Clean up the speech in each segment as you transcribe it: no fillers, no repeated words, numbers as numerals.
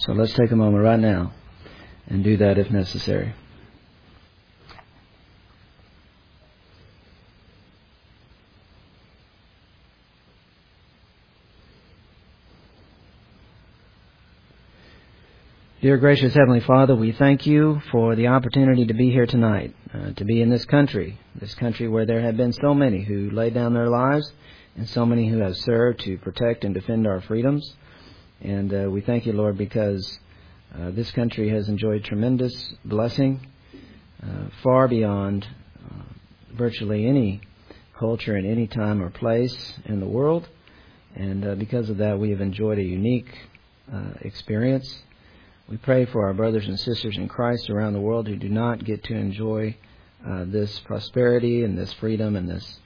So let's take a moment right now and do that if necessary. Dear gracious Heavenly Father, we thank you for the opportunity to be here tonight, to be in this country where there have been so many who laid down their lives and so many who have served to protect and defend our freedoms. And we thank you, Lord, because this country has enjoyed tremendous blessing, far beyond virtually any culture in any time or place in the world. And because of that, we have enjoyed a unique experience. We pray for our brothers and sisters in Christ around the world who do not get to enjoy this prosperity and this freedom and this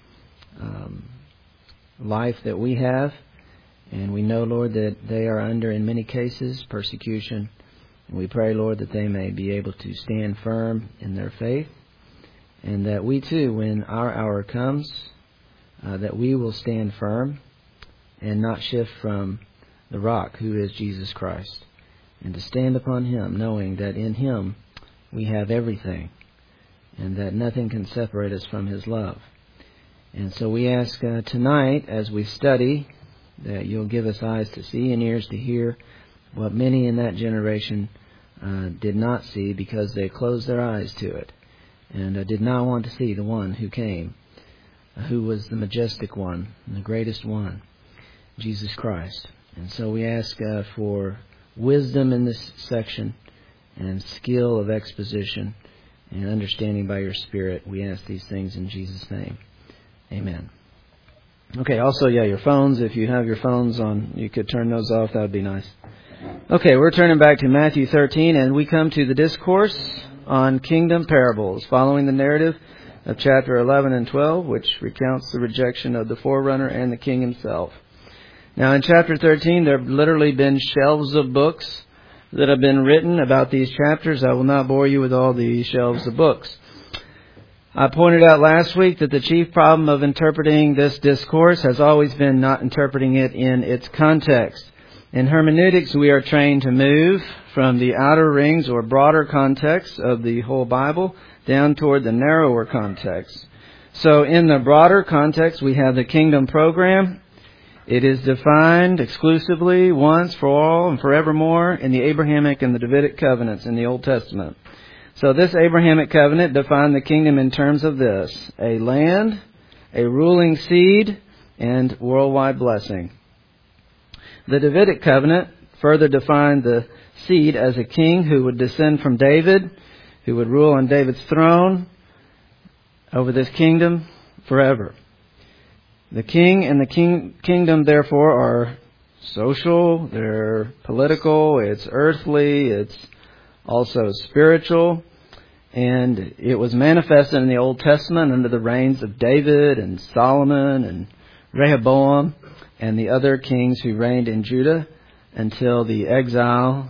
life that we have. And we know, Lord, that they are under, in many cases, persecution. And we pray, Lord, that they may be able to stand firm in their faith. And that we, too, when our hour comes, that we will stand firm and not shift from the rock, who is Jesus Christ. And to stand upon Him, knowing that in Him we have everything, and that nothing can separate us from His love. And so we ask tonight, as we study, that you'll give us eyes to see and ears to hear what many in that generation did not see, because they closed their eyes to it, and did not want to see the one who came, who was the majestic one, and the greatest one, Jesus Christ. And so we ask for wisdom in this section and skill of exposition and understanding by your Spirit. We ask these things in Jesus' name. Amen. Okay, also, your phones, if you have your phones on, you could turn those off. That would be nice. Okay, we're turning back to Matthew 13, and we come to the discourse on kingdom parables, following the narrative of chapter 11 and 12, which recounts the rejection of the forerunner and the king himself. Now, in chapter 13, there have literally been shelves of books that have been written about these chapters. I will not bore you with all the shelves of books. I pointed out last week that the chief problem of interpreting this discourse has always been not interpreting it in its context. In hermeneutics, we are trained to move from the outer rings or broader context of the whole Bible down toward the narrower context. So in the broader context, we have the kingdom program. It is defined exclusively, once, for all, and forevermore in the Abrahamic and the Davidic covenants in the Old Testament. So this Abrahamic covenant defined the kingdom in terms of this: a land, a ruling seed, and worldwide blessing. The Davidic covenant further defined the seed as a king who would descend from David, who would rule on David's throne over this kingdom forever. The king and the kingdom, therefore, are social, they're political, it's earthly, it's also spiritual. And it was manifested in the Old Testament under the reigns of David and Solomon and Rehoboam and the other kings who reigned in Judah until the exile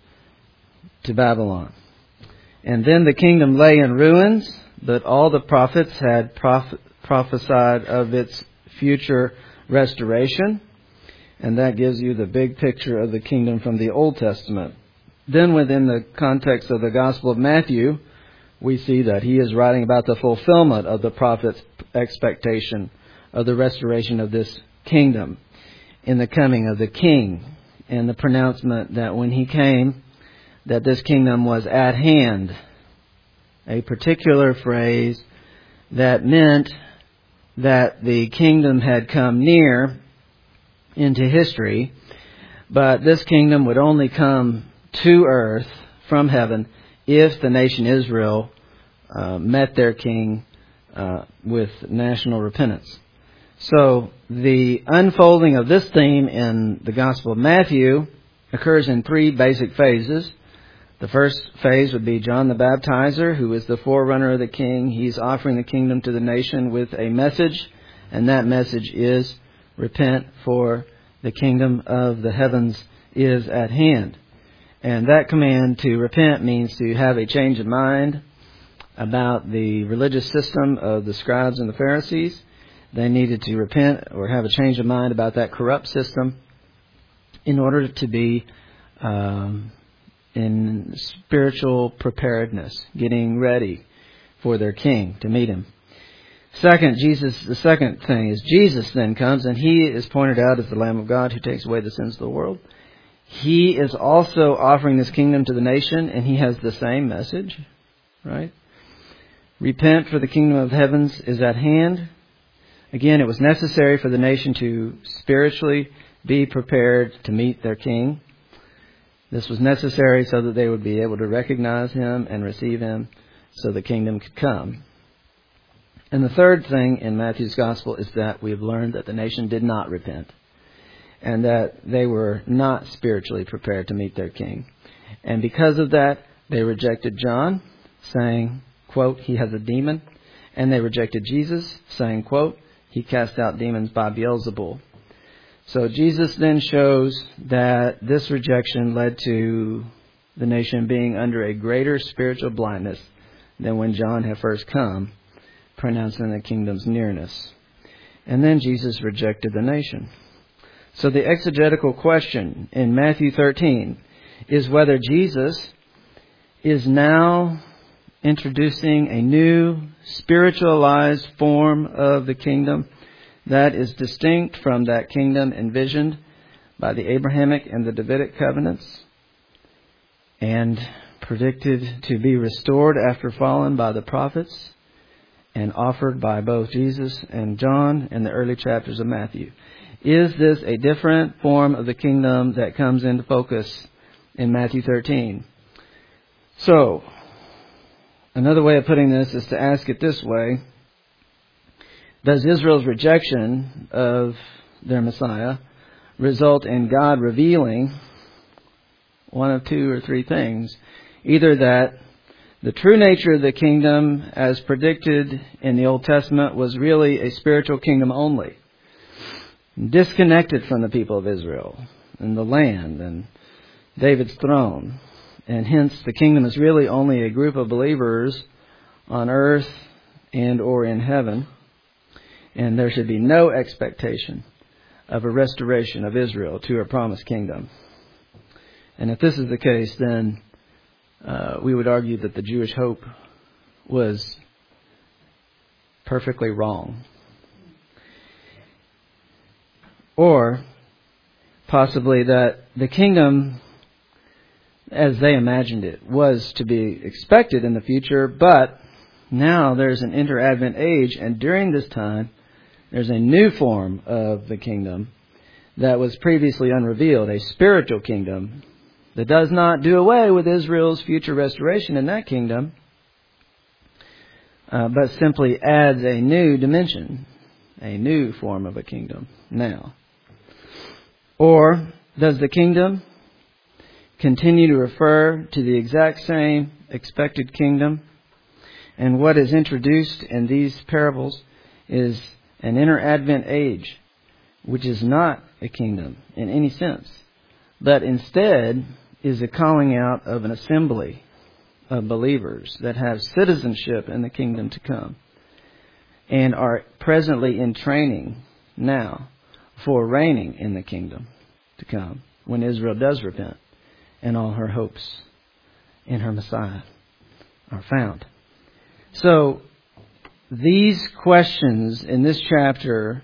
to Babylon. And then the kingdom lay in ruins, but all the prophets had prophesied of its future restoration, and that gives you the big picture of the kingdom from the Old Testament. Then within the context of the Gospel of Matthew, we see that he is writing about the fulfillment of the prophet's expectation of the restoration of this kingdom in the coming of the king, and the pronouncement that when he came, that this kingdom was at hand. A particular phrase that meant that the kingdom had come near into history, but this kingdom would only come to earth from heaven if the nation Israel met their king with national repentance. So the unfolding of this theme in the Gospel of Matthew occurs in three basic phases. The first phase would be John the Baptizer, who is the forerunner of the king. He's offering the kingdom to the nation with a message, and that message is repent, for the kingdom of the heavens is at hand. And that command to repent means to have a change of mind about the religious system of the scribes and the Pharisees. They needed to repent or have a change of mind about that corrupt system in order to be in spiritual preparedness, getting ready for their king to meet him. The second thing is Jesus then comes, and he is pointed out as the Lamb of God who takes away the sins of the world. He is also offering this kingdom to the nation, and he has the same message, right? Repent, for the kingdom of heavens is at hand. Again, it was necessary for the nation to spiritually be prepared to meet their king. This was necessary so that they would be able to recognize him and receive him so the kingdom could come. And the third thing in Matthew's gospel is that we've learned that the nation did not repent and that they were not spiritually prepared to meet their king. And because of that, they rejected John, saying, quote, he has a demon. And they rejected Jesus, saying, quote, he cast out demons by Beelzebul. So Jesus then shows that this rejection led to the nation being under a greater spiritual blindness than when John had first come, pronouncing the kingdom's nearness. And then Jesus rejected the nation. So the exegetical question in Matthew 13 is whether Jesus is now introducing a new spiritualized form of the kingdom that is distinct from that kingdom envisioned by the Abrahamic and the Davidic covenants and predicted to be restored after fallen by the prophets and offered by both Jesus and John in the early chapters of Matthew. Is this a different form of the kingdom that comes into focus in Matthew 13? So, another way of putting this is to ask it this way. Does Israel's rejection of their Messiah result in God revealing one of two or three things? Either that the true nature of the kingdom, as predicted in the Old Testament, was really a spiritual kingdom only, disconnected from the people of Israel and the land and David's throne. And hence the kingdom is really only a group of believers on earth and or in heaven. And there should be no expectation of a restoration of Israel to a promised kingdom. And if this is the case, then we would argue that the Jewish hope was perfectly wrong. Or possibly that the kingdom, as they imagined it, was to be expected in the future, but now there's an inter-Advent age, and during this time, there's a new form of the kingdom that was previously unrevealed, a spiritual kingdom that does not do away with Israel's future restoration in that kingdom, but simply adds a new dimension, a new form of a kingdom now. Or does the kingdom continue to refer to the exact same expected kingdom? And what is introduced in these parables is an inter-Advent age, which is not a kingdom in any sense, but instead is a calling out of an assembly of believers that have citizenship in the kingdom to come and are presently in training now for reigning in the kingdom to come when Israel does repent and all her hopes in her Messiah are found. So, these questions in this chapter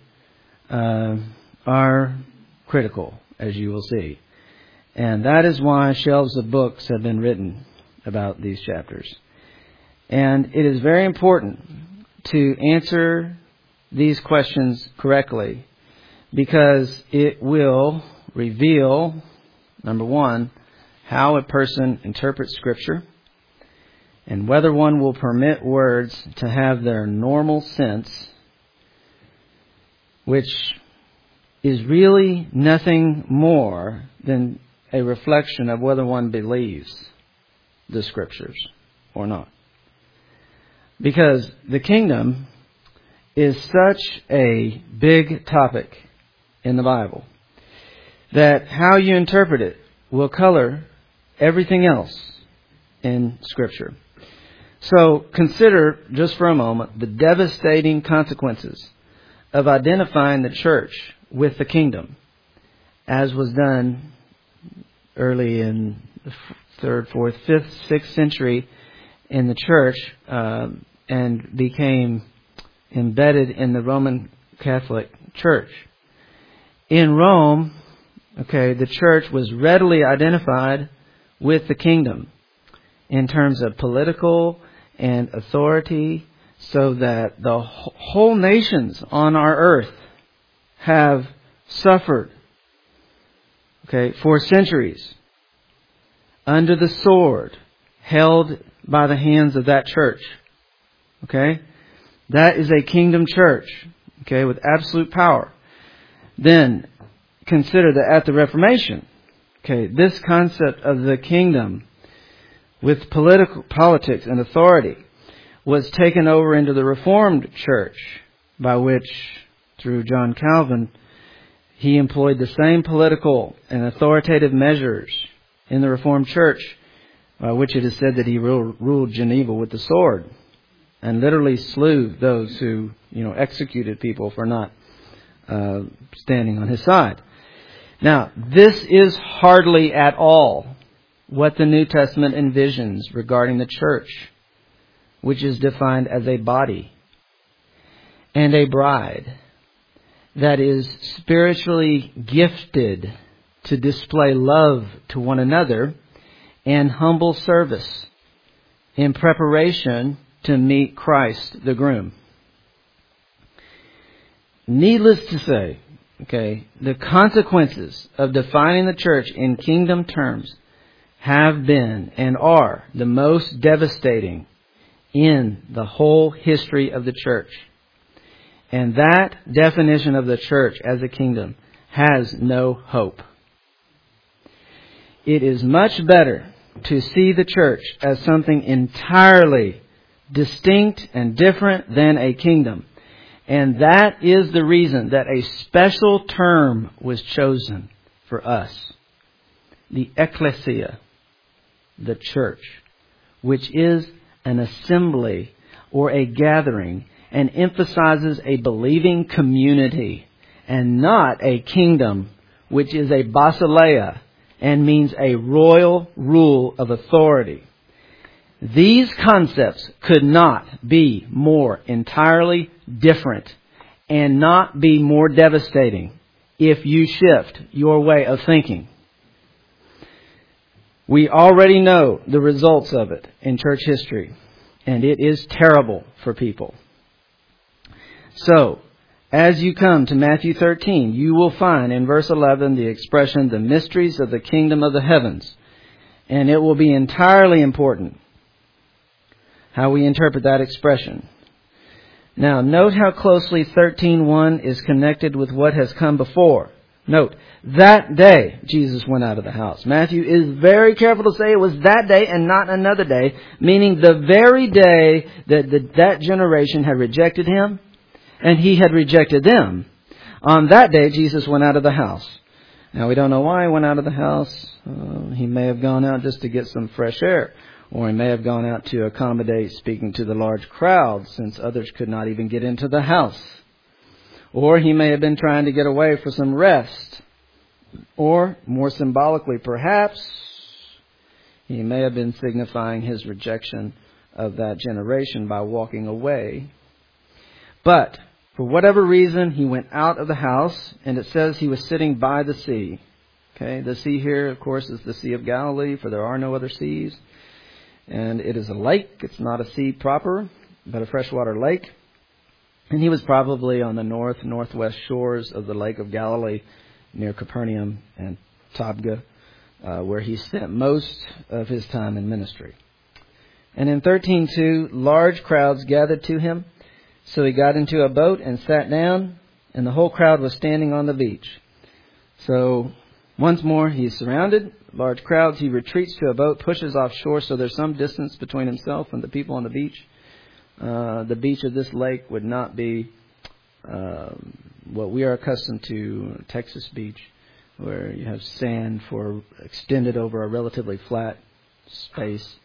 are critical, as you will see. And that is why shelves of books have been written about these chapters. And it is very important to answer these questions correctly because it will reveal, number one, how a person interprets Scripture, and whether one will permit words to have their normal sense, which is really nothing more than a reflection of whether one believes the Scriptures or not. Because the kingdom is such a big topic in the Bible that how you interpret it will color everything else in Scripture. So consider just for a moment the devastating consequences of identifying the church with the kingdom, as was done early in the 3rd, 4th, 5th, 6th century in the church and became embedded in the Roman Catholic Church. In Rome, the church was readily identified with the kingdom in terms of political and authority, so that the whole nations on our earth have suffered, for centuries under the sword held by the hands of that church. That is a kingdom church, with absolute power. Then consider that at the Reformation, this concept of the kingdom with politics and authority was taken over into the Reformed Church, by which, through John Calvin, he employed the same political and authoritative measures in the Reformed Church, by which it is said that he ruled Geneva with the sword and literally slew those who, executed people for not standing on his side. Now, this is hardly at all what the New Testament envisions regarding the church, which is defined as a body and a bride that is spiritually gifted to display love to one another and humble service in preparation to meet Christ the groom. Needless to say, the consequences of defining the church in kingdom terms have been and are the most devastating in the whole history of the church. And that definition of the church as a kingdom has no hope. It is much better to see the church as something entirely distinct and different than a kingdom. And that is the reason that a special term was chosen for us. The ecclesia, the church, which is an assembly or a gathering and emphasizes a believing community and not a kingdom, which is a basileia and means a royal rule of authority. These concepts could not be more entirely different and not be more devastating if you shift your way of thinking. We already know the results of it in church history, and it is terrible for people. So, as you come to Matthew 13, you will find in verse 11 the expression, the mysteries of the kingdom of the heavens. And it will be entirely important how we interpret that expression. Now, note how closely 13:1 is connected with what has come before. Note, that day Jesus went out of the house. Matthew is very careful to say it was that day and not another day, meaning the very day that that generation had rejected him and he had rejected them. On that day, Jesus went out of the house. Now, we don't know why he went out of the house. He may have gone out just to get some fresh air. Or he may have gone out to accommodate speaking to the large crowd, since others could not even get into the house. Or he may have been trying to get away for some rest. Or, more symbolically perhaps, he may have been signifying his rejection of that generation by walking away. But, for whatever reason, he went out of the house, and it says he was sitting by the sea. The sea here, of course, is the Sea of Galilee, for there are no other seas. And it is a lake. It's not a sea proper, but a freshwater lake. And he was probably on the northwest shores of the Lake of Galilee, near Capernaum and Tabgha, where he spent most of his time in ministry. And in 13:2, large crowds gathered to him. So he got into a boat and sat down, and the whole crowd was standing on the beach. So once more, he's surrounded, large crowds. He retreats to a boat, pushes offshore, so there's some distance between himself and the people on the beach. The beach of this lake would not be what we are accustomed to, Texas beach, where you have sand extended over a relatively flat space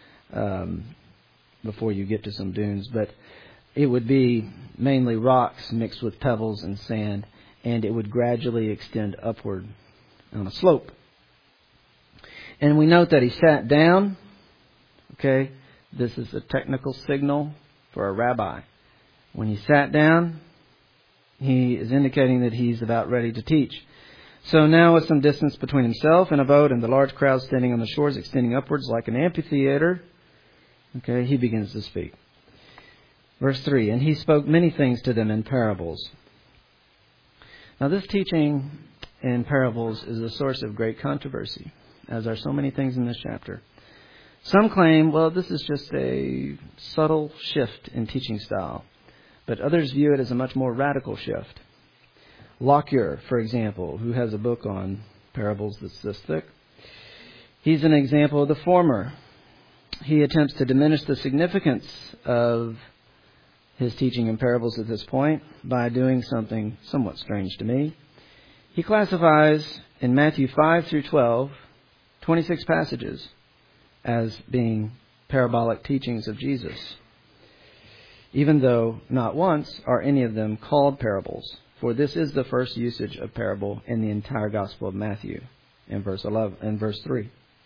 before you get to some dunes. But it would be mainly rocks mixed with pebbles and sand, and it would gradually extend upward on a slope. And we note that he sat down. Okay, this is a technical signal for a rabbi. When he sat down, he is indicating that he's about ready to teach. So now with some distance between himself and a boat and the large crowd standing on the shores extending upwards like an amphitheater, okay, he begins to speak. Verse 3, and he spoke many things to them in parables. Now this teaching in parables is a source of great controversy, as are so many things in this chapter. Some claim, well, this is just a subtle shift in teaching style, but others view it as a much more radical shift. Lockyer, for example, who has a book on parables that's this thick, he's an example of the former. He attempts to diminish the significance of his teaching in parables at this point by doing something somewhat strange to me. He classifies in Matthew 5 through 12, 26 passages as being parabolic teachings of Jesus, even though not once are any of them called parables. For this is the first usage of parable in the entire Gospel of Matthew in verse 11 and verse 3.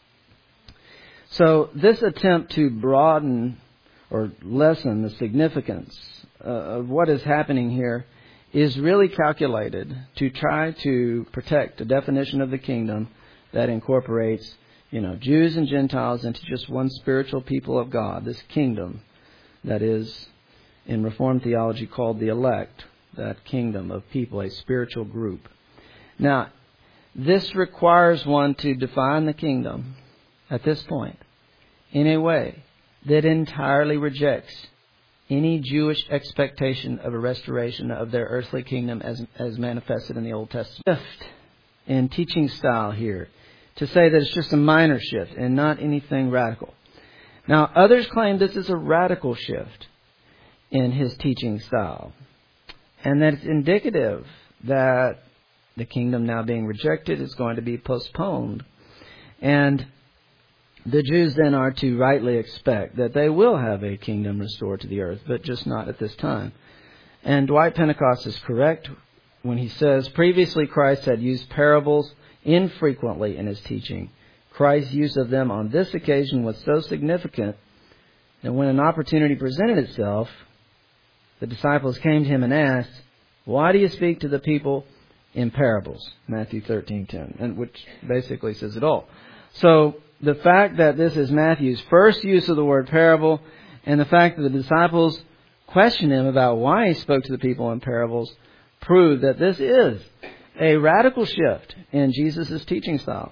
So this attempt to broaden or lessen the significance of what is happening here is really calculated to try to protect a definition of the kingdom that incorporates, Jews and Gentiles into just one spiritual people of God, this kingdom that is in Reformed theology called the elect, that kingdom of people, a spiritual group. Now, this requires one to define the kingdom at this point in a way that entirely rejects any Jewish expectation of a restoration of their earthly kingdom as manifested in the Old Testament. Shift in teaching style here to say that it's just a minor shift and not anything radical. Now, others claim this is a radical shift in his teaching style, and that it's indicative that the kingdom now being rejected is going to be postponed. And the Jews then are to rightly expect that they will have a kingdom restored to the earth, but just not at this time. And Dwight Pentecost is correct when he says, previously Christ had used parables infrequently in his teaching. Christ's use of them on this occasion was so significant that when an opportunity presented itself, the disciples came to him and asked, why do you speak to the people in parables? Matthew 13:10, and which basically says it all. So the fact that this is Matthew's first use of the word parable, and the fact that the disciples questioned him about why he spoke to the people in parables, prove that this is a radical shift in Jesus' teaching style.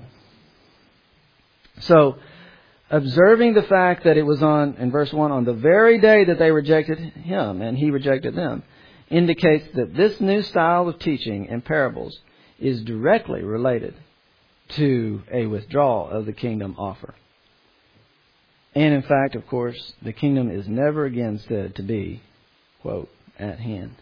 So, observing the fact that it was in verse 1, on the very day that they rejected him and he rejected them, indicates that this new style of teaching in parables is directly related to a withdrawal of the kingdom offer. And in fact, of course, the kingdom is never again said to be, quote, at hand.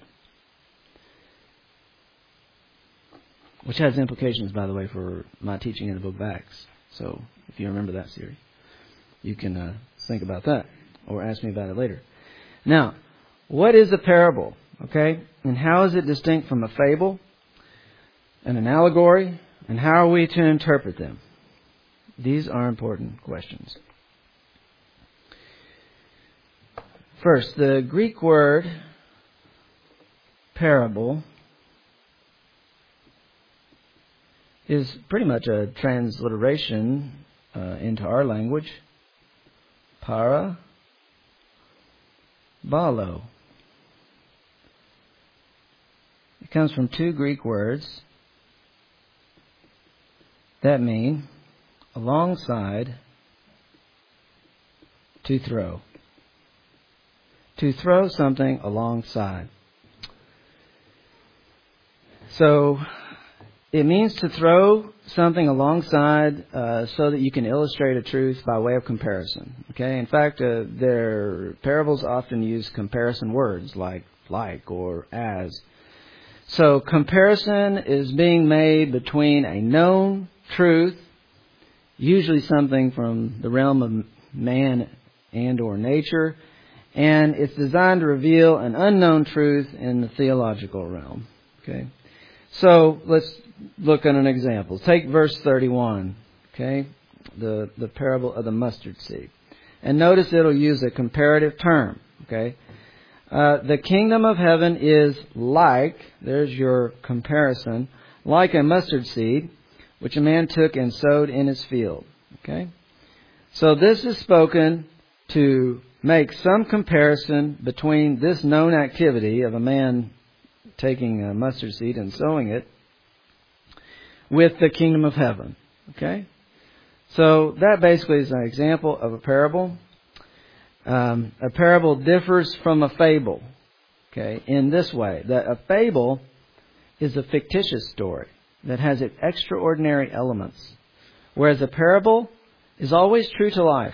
Which has implications, by the way, for my teaching in the book of Acts. So, if you remember that series, you can think about that or ask me about it later. Now, what is a parable? Okay? And how is it distinct from a fable and an allegory? And how are we to interpret them? These are important questions. First, the Greek word parable is pretty much a transliteration into our language. Parabolo. It comes from two Greek words that mean alongside, to throw. To throw something alongside. So, it means to throw something alongside so that you can illustrate a truth by way of comparison. Okay. In fact, their parables often use comparison words like or as. So comparison is being made between a known truth, usually something from the realm of man and or nature, and it's designed to reveal an unknown truth in the theological realm. Okay. So let's look at an example. Take verse 31. Okay. the parable of the mustard seed. And notice it'll use a comparative term. Okay, the kingdom of heaven is like, there's your comparison, like a mustard seed, which a man took and sowed in his field. Okay, so this is spoken to make some comparison between this known activity of a man taking a mustard seed and sowing it with the kingdom of heaven. Okay, so that basically is an example of a parable. A parable differs from a fable, okay, in this way, that a fable is a fictitious story that has extraordinary elements, whereas a parable is always true to life,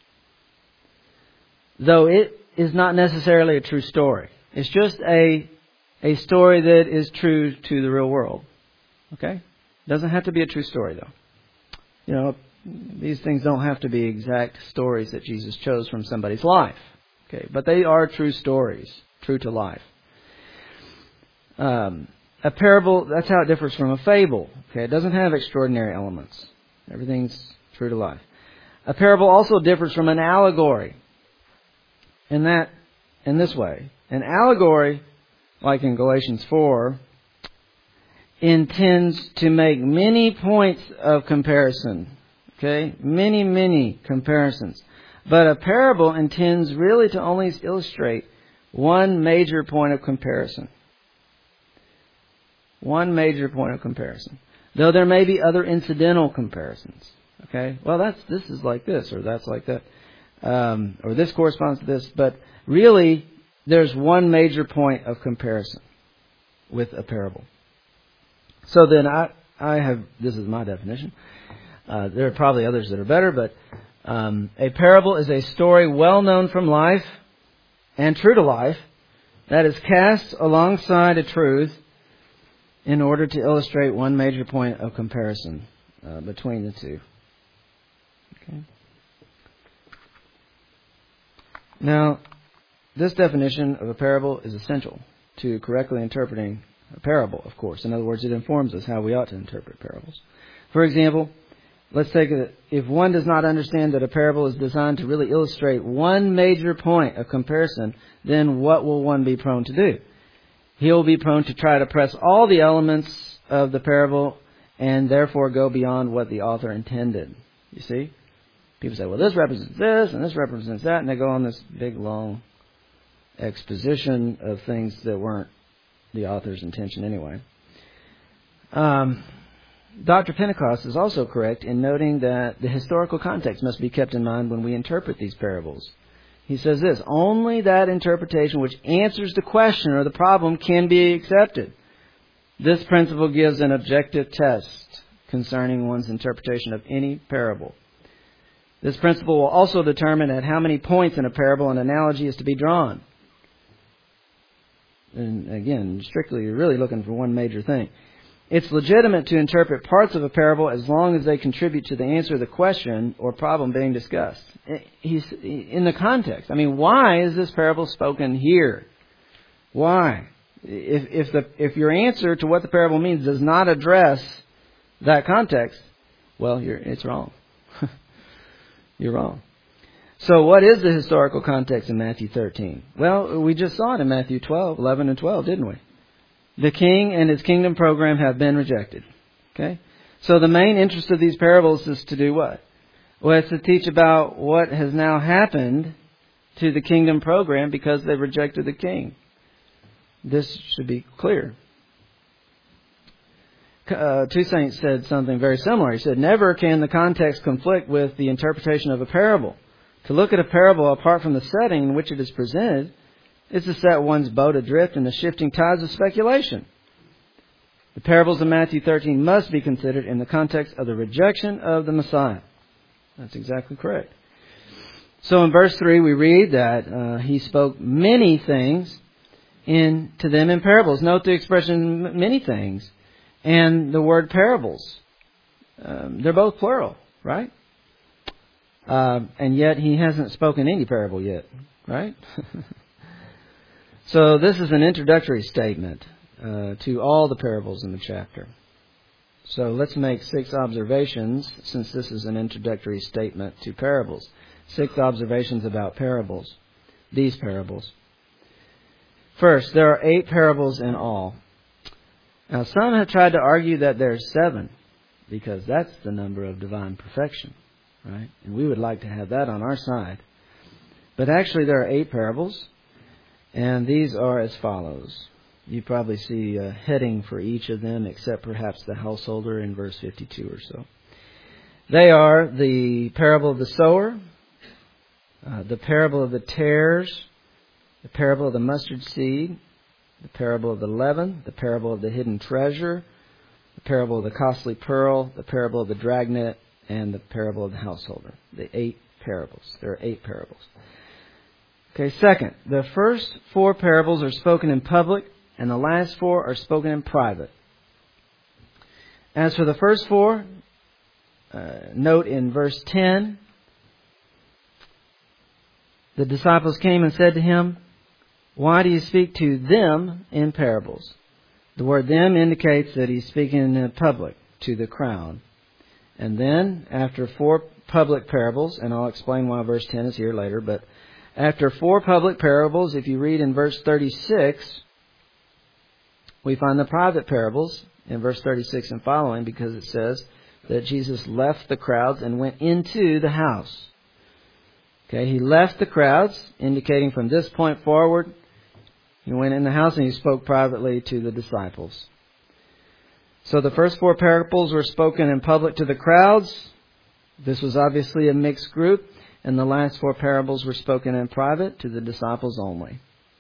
though it is not necessarily a true story. It's just a story that is true to the real world, okay? Doesn't have to be a true story, though. You know, these things don't have to be exact stories that Jesus chose from somebody's life. Okay, but they are true stories, true to life. A parable, that's how it differs from a fable. Okay, it doesn't have extraordinary elements. Everything's true to life. A parable also differs from an allegory in this way. An allegory, like in Galatians 4, intends to make many points of comparison. Okay, many comparisons. But a parable intends really to only illustrate one major point of comparison. One major point of comparison. Though there may be other incidental comparisons. Okay, well this is like this, or that's like that. Or this corresponds to this. But really, there's one major point of comparison with a parable. So then I have, this is my definition. There are probably others that are better, but a parable is a story well known from life and true to life that is cast alongside a truth in order to illustrate one major point of comparison between the two. Okay. Now, this definition of a parable is essential to correctly interpreting a parable, of course. In other words, it informs us how we ought to interpret parables. For example, let's take it, if one does not understand that a parable is designed to really illustrate one major point of comparison, then what will one be prone to do? He'll be prone to try to press all the elements of the parable and therefore go beyond what the author intended. You see? People say, well, this represents this and this represents that, and they go on this big, long exposition of things that weren't the author's intention anyway. Dr. Pentecost is also correct in noting that the historical context must be kept in mind when we interpret these parables. He says this, only that interpretation which answers the question or the problem can be accepted. This principle gives an objective test concerning one's interpretation of any parable. This principle will also determine at how many points in a parable an analogy is to be drawn. And again, strictly, you're really looking for one major thing. It's legitimate to interpret parts of a parable as long as they contribute to the answer of the question or problem being discussed. He's in the context. I mean, why is this parable spoken here? Why? If your answer to what the parable means does not address that context, well, it's wrong. You're wrong. So what is the historical context in Matthew 13? Well, we just saw it in Matthew 12, 11 and 12, didn't we? The king and his kingdom program have been rejected. Okay? So the main interest of these parables is to do what? Well, it's to teach about what has now happened to the kingdom program because they rejected the king. This should be clear. Toussaint said something very similar. He said, never can the context conflict with the interpretation of a parable. To look at a parable apart from the setting in which it is presented is to set one's boat adrift in the shifting tides of speculation. The parables of Matthew 13 must be considered in the context of the rejection of the Messiah. That's exactly correct. So in verse 3 we read that he spoke many things to them in parables. Note the expression many things and the word parables. They're both plural, right? And yet he hasn't spoken any parable yet, right? So this is an introductory statement to all the parables in the chapter. So let's make 6 observations, since this is an introductory statement to parables. 6 observations about parables, these parables. First, there are 8 parables in all. Now, some have tried to argue that there's 7, because that's the number of divine perfection, right? And we would like to have that on our side. But actually, there are 8 parables, and these are as follows. You probably see a heading for each of them, except perhaps the householder in verse 52 or so. They are the parable of the sower, the parable of the tares, the parable of the mustard seed, the parable of the leaven, the parable of the hidden treasure, the parable of the costly pearl, the parable of the dragnet, and the parable of the householder. The 8 parables. There are 8 parables. Okay, second, the first 4 parables are spoken in public, and the last 4 are spoken in private. As for the first 4, note in verse 10, the disciples came and said to him, "Why do you speak to them in parables?" The word "them" indicates that he's speaking in public to the crowd. And then, after 4 public parables, and I'll explain why verse 10 is here later, but after 4 public parables, if you read in verse 36, we find the private parables in verse 36 and following, because it says that Jesus left the crowds and went into the house. Okay, he left the crowds, indicating from this point forward, he went in the house and he spoke privately to the disciples. So the first 4 parables were spoken in public to the crowds. This was obviously a mixed group. And the last 4 parables were spoken in private to the disciples only.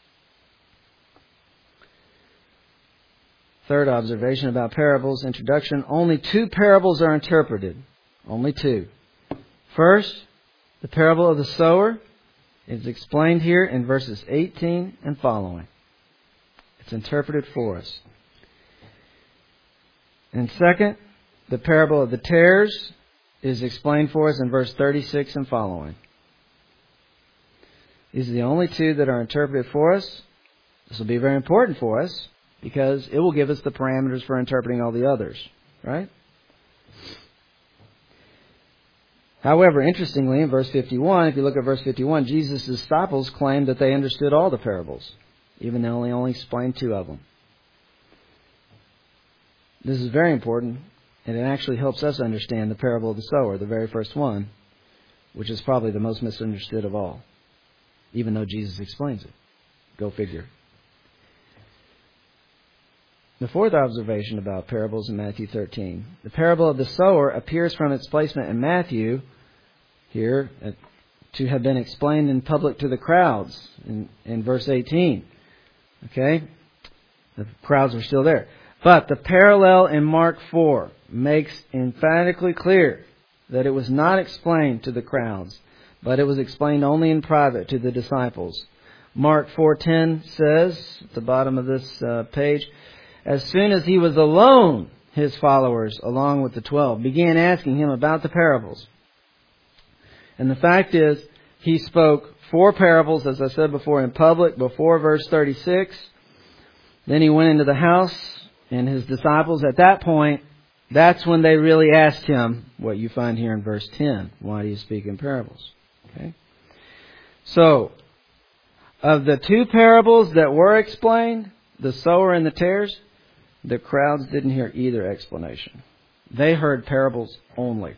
Third observation about parables, introduction. Only 2 parables are interpreted. Only 2. First, the parable of the sower is explained here in verses 18 and following. It's interpreted for us. And second, the parable of the tares is explained for us in verse 36 and following. These are the only 2 that are interpreted for us. This will be very important for us because it will give us the parameters for interpreting all the others, right? However, interestingly, in verse 51, if you look at verse 51, Jesus' disciples claimed that they understood all the parables, even though they only explained 2 of them. This is very important. And it actually helps us understand the parable of the sower, the very first one, which is probably the most misunderstood of all, even though Jesus explains it. Go figure. The fourth observation about parables in Matthew 13. The parable of the sower appears from its placement in Matthew here to have been explained in public to the crowds in verse 18. Okay? The crowds were still there. But the parallel in Mark 4 makes emphatically clear that it was not explained to the crowds, but it was explained only in private to the disciples. Mark 4:10 says, at the bottom of this page, "As soon as he was alone, his followers, along with the 12, began asking him about the parables." And the fact is, he spoke 4 parables, as I said before, in public before verse 36. Then he went into the house. And his disciples, at that point, that's when they really asked him what you find here in verse 10. Why do you speak in parables? Okay. So, of the 2 parables that were explained, the sower and the tares, the crowds didn't hear either explanation. They heard parables only.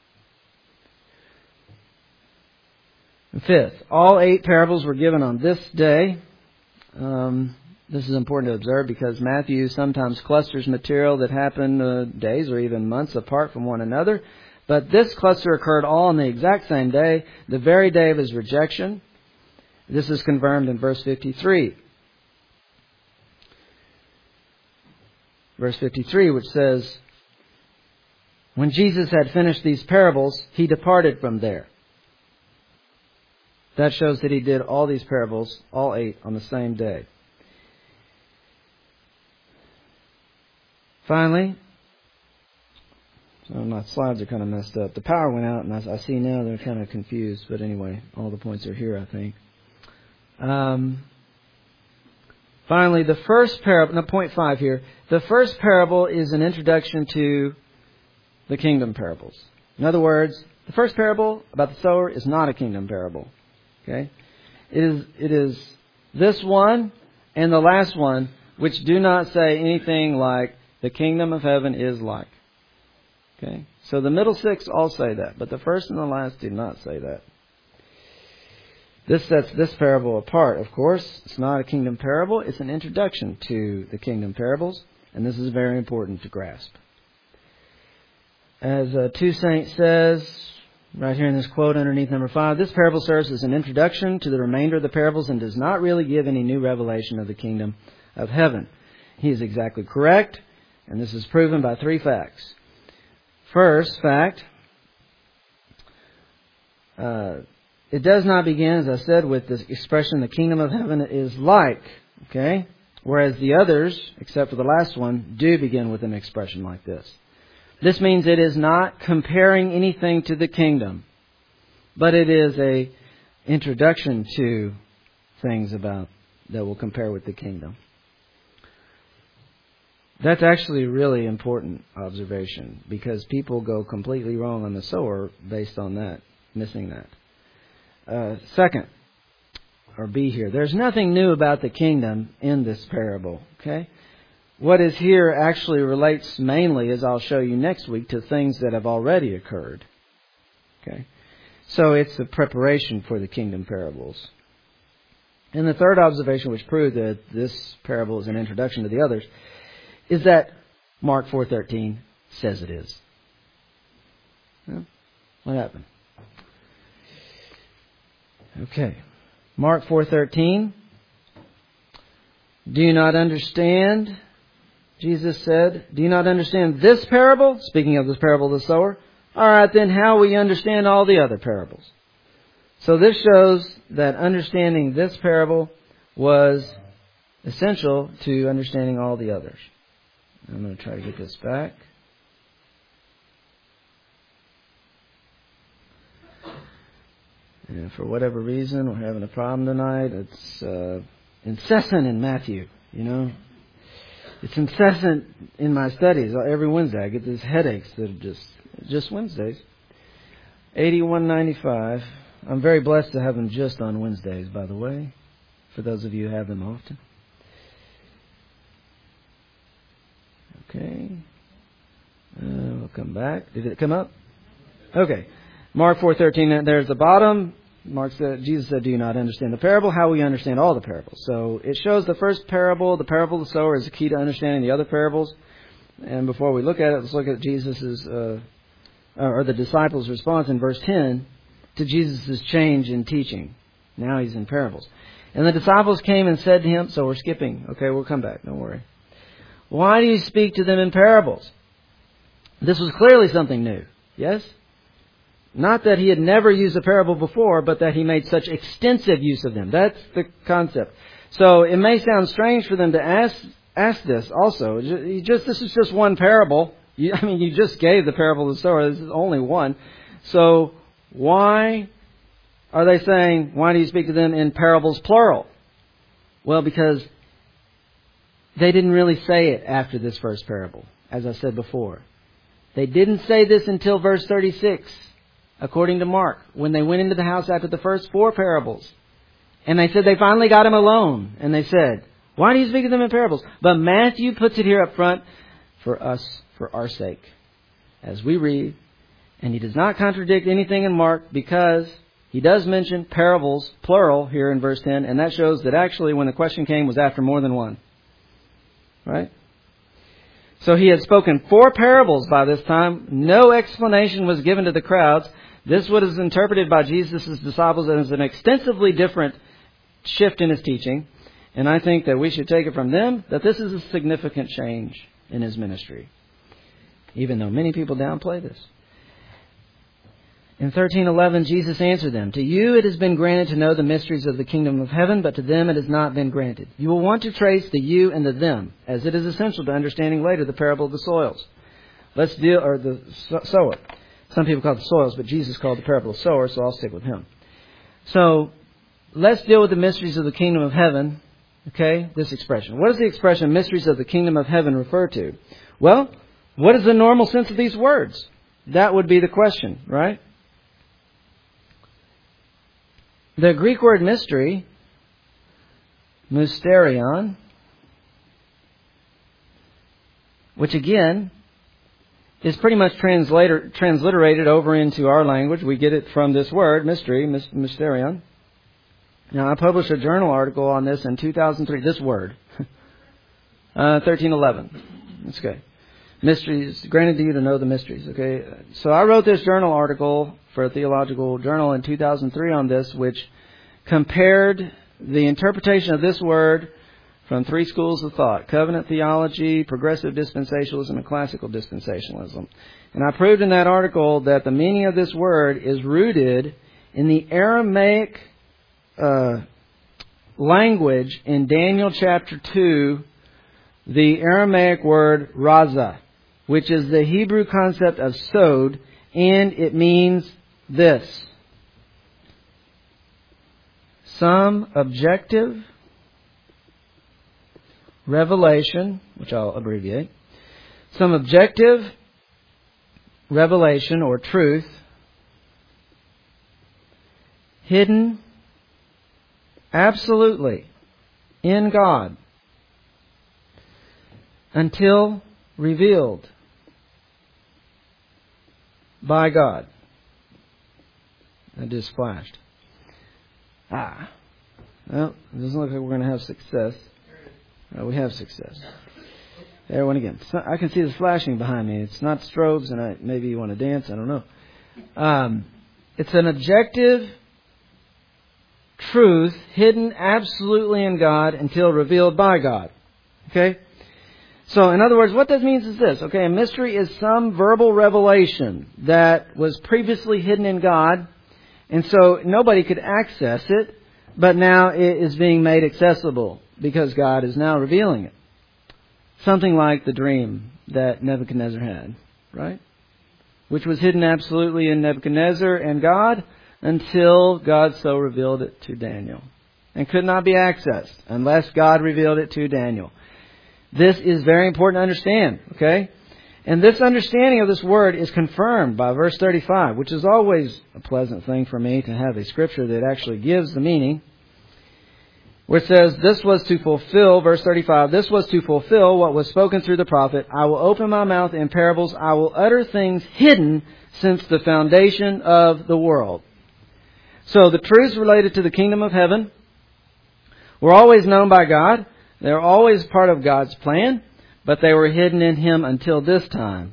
And fifth, all 8 parables were given on this day. This is important to observe because Matthew sometimes clusters material that happened days or even months apart from one another. But this cluster occurred all on the exact same day, the very day of his rejection. This is confirmed in verse 53. Verse 53, which says, "When Jesus had finished these parables, he departed from there." That shows that he did all these parables, all 8, on the same day. Finally, so my slides are kind of messed up. The power went out, and I see now they're kind of confused. But anyway, all the points are here, I think. Finally, the first parable, point 5 here. The first parable is an introduction to the kingdom parables. In other words, the first parable about the sower is not a kingdom parable. Okay? It is this one and the last one which do not say anything like the kingdom of heaven is like. Okay? So the middle 6 all say that, but the first and the last do not say that. This sets this parable apart, of course. It's not a kingdom parable. It's an introduction to the kingdom parables, and this is very important to grasp. As 2 Saint says, right here in this quote underneath number 5, this parable serves as an introduction to the remainder of the parables and does not really give any new revelation of the kingdom of heaven. He is exactly correct, and this is proven by 3 facts. First fact, it does not begin, as I said, with this expression, the kingdom of heaven is like, okay? Whereas the others, except for the last one, do begin with an expression like this. This means it is not comparing anything to the kingdom, but it is a introduction to things about that will compare with the kingdom. That's actually a really important observation because people go completely wrong on the sower based on that, missing that. Second, or B here, there's nothing new about the kingdom in this parable. Okay? What is here actually relates mainly, as I'll show you next week, to things that have already occurred. Okay? So it's a preparation for the kingdom parables. And the third observation, which proved that this parable is an introduction to the others, is that Mark 4:13 says it is. Well, what happened? Okay. Mark 4:13. Do you not understand? Jesus said, do you not understand this parable? Speaking of this parable of the sower. All right, then how will you understand all the other parables? So this shows that understanding this parable was essential to understanding all the others. I'm going to try to get this back. And for whatever reason, we're having a problem tonight. It's incessant in Matthew, you know. It's incessant in my studies. Every Wednesday I get these headaches that are just Wednesdays. 8195. I'm very blessed to have them just on Wednesdays, by the way, for those of you who have them often. Okay. We'll come back. Did it come up? Okay. Mark 4:13. There's the bottom. Jesus said, do you not understand the parable? How will you understand all the parables? So it shows the first parable, the parable of the sower, is the key to understanding the other parables. And before we look at it, let's look at Jesus's, or the disciples' response in verse 10 to Jesus' change in teaching. Now he's in parables. And the disciples came and said to him, so we're skipping. Okay, we'll come back. Don't worry. Why do you speak to them in parables? This was clearly something new. Yes? Not that he had never used a parable before, but that he made such extensive use of them. That's the concept. So it may sound strange for them to ask this also. This is just one parable. You just gave the parable of the sower. This is only one. So why are they saying, why do you speak to them in parables plural? Well, because they didn't really say it after this first parable, as I said before. They didn't say this until verse 36. According to Mark, when they went into the house after the first 4 parables. And they said they finally got him alone. And they said, why do you speak to them in parables? But Matthew puts it here up front for us, for our sake. As we read, and he does not contradict anything in Mark because he does mention parables, plural, here in verse 10. And that shows that actually when the question came was after more than one. Right? So he had spoken 4 parables by this time. No explanation was given to the crowds. This was interpreted by Jesus' disciples as an extensively different shift in his teaching. And I think that we should take it from them that this is a significant change in his ministry. Even though many people downplay this. In 13:11, Jesus answered them, to you it has been granted to know the mysteries of the kingdom of heaven, but to them it has not been granted. You will want to trace the you and the them, as it is essential to understanding later the parable of the soils. The sower. Some people call it the soils, but Jesus called the parable of the sower, so I'll stick with him. So, let's deal with the mysteries of the kingdom of heaven, Okay, this expression. What does the expression mysteries of the kingdom of heaven refer to? Well, what is the normal sense of these words? That would be the question, right? The Greek word mystery, mysterion, which again is pretty much transliterated over into our language. We get it from this word, mystery, mysterion. Now, I published a journal article on this in 2003. This word, 1311. That's okay. Mysteries, granted to you to know the mysteries. Okay, so I wrote this journal article for a theological journal in 2003 on this, which compared the interpretation of this word from three schools of thought: covenant theology, progressive dispensationalism, and classical dispensationalism. And I proved in that article that the meaning of this word is rooted in the Aramaic language in Daniel chapter 2, the Aramaic word raza, which is the Hebrew concept of sod, and it means this: some objective revelation, which I'll abbreviate, some objective revelation or truth hidden absolutely in God until revealed by God. That just flashed. Well, it doesn't look like we're going to have success. We have success. There, one again. I can see the flashing behind me. It's not strobes, and maybe you want to dance. I don't know. It's an objective truth hidden absolutely in God until revealed by God. Okay? So, in other words, what that means is this. Okay, a mystery is some verbal revelation that was previously hidden in God, and so nobody could access it, but now it is being made accessible because God is now revealing it. Something like the dream that Nebuchadnezzar had, right? Which was hidden absolutely in Nebuchadnezzar and God until God so revealed it to Daniel. And could not be accessed unless God revealed it to Daniel. This is very important to understand, okay? And this understanding of this word is confirmed by verse 35, which is always a pleasant thing for me to have a scripture that actually gives the meaning. Where it says, this was to fulfill, verse 35, this was to fulfill what was spoken through the prophet. I will open my mouth in parables. I will utter things hidden since the foundation of the world. So the truths related to the kingdom of heaven were always known by God. They were always part of God's plan, but they were hidden in Him until this time.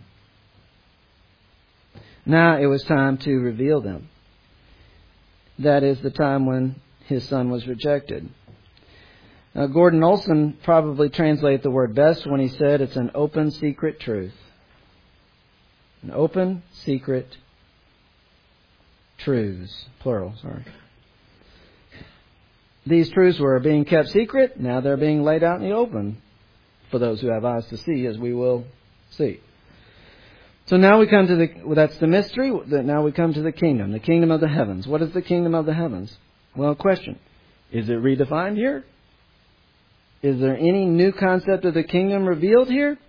Now it was time to reveal them. That is the time when His Son was rejected. Now, Gordon Olson probably translated the word best when he said it's an open, secret truth. An open, secret truths. Plural, sorry. These truths were being kept secret. Now they're being laid out in the open for those who have eyes to see, as we will see. So now we come to that's the mystery. Now we come to the kingdom of the heavens. What is the kingdom of the heavens? Well, question. Is it redefined here? Is there any new concept of the kingdom revealed here?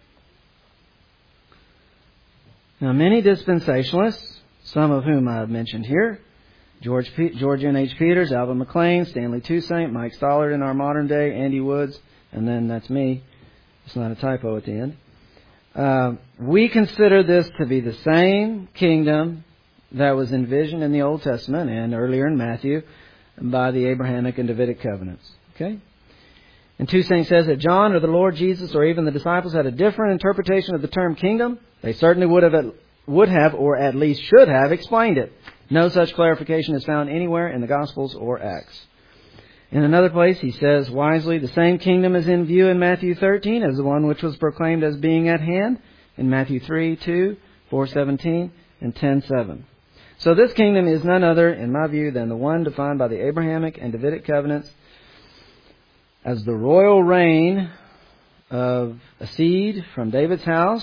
Now, many dispensationalists, some of whom I have mentioned here, George N.H. Peters, Alvin McClain, Stanley Toussaint, Mike Stollard in our modern day, Andy Woods, and then that's me. It's not a typo at the end. We consider this to be the same kingdom that was envisioned in the Old Testament and earlier in Matthew by the Abrahamic and Davidic covenants. Okay? And Toussaint says that John or the Lord Jesus or even the disciples had a different interpretation of the term kingdom. They certainly would have, or at least should have, explained it. No such clarification is found anywhere in the Gospels or Acts. In another place, he says wisely, the same kingdom is in view in Matthew 13 as the one which was proclaimed as being at hand in Matthew 3:2, 4:17, and 10:7. So this kingdom is none other, in my view, than the one defined by the Abrahamic and Davidic covenants as the royal reign of a seed from David's house,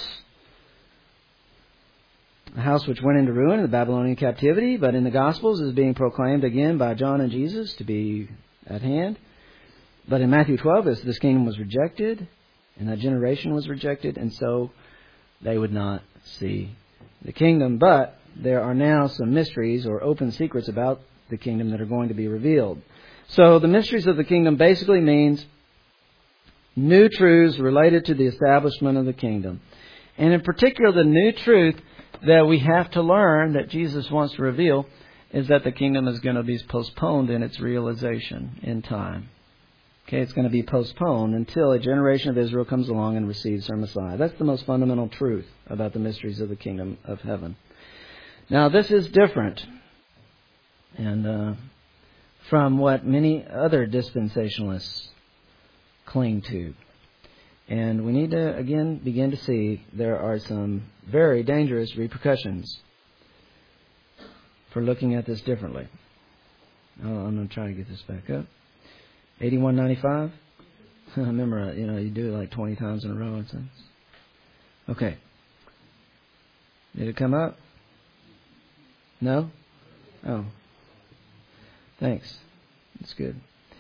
a house which went into ruin in the Babylonian captivity, but in the Gospels is being proclaimed again by John and Jesus to be at hand. But in Matthew 12, this kingdom was rejected, and that generation was rejected, and so they would not see the kingdom. But there are now some mysteries or open secrets about the kingdom that are going to be revealed. So the mysteries of the kingdom basically means new truths related to the establishment of the kingdom. And in particular, the new truth that we have to learn that Jesus wants to reveal is that the kingdom is going to be postponed in its realization in time. Okay, it's going to be postponed until a generation of Israel comes along and receives their Messiah. That's the most fundamental truth about the mysteries of the kingdom of heaven. Now, this is different and from what many other dispensationalists cling to. And we need to, again, begin to see there are some very dangerous repercussions for looking at this differently. I'm going to try to get this back up. 8195. Remember, you do it like 20 times in a row. Okay. Did it come up? No? Oh. Thanks. That's good.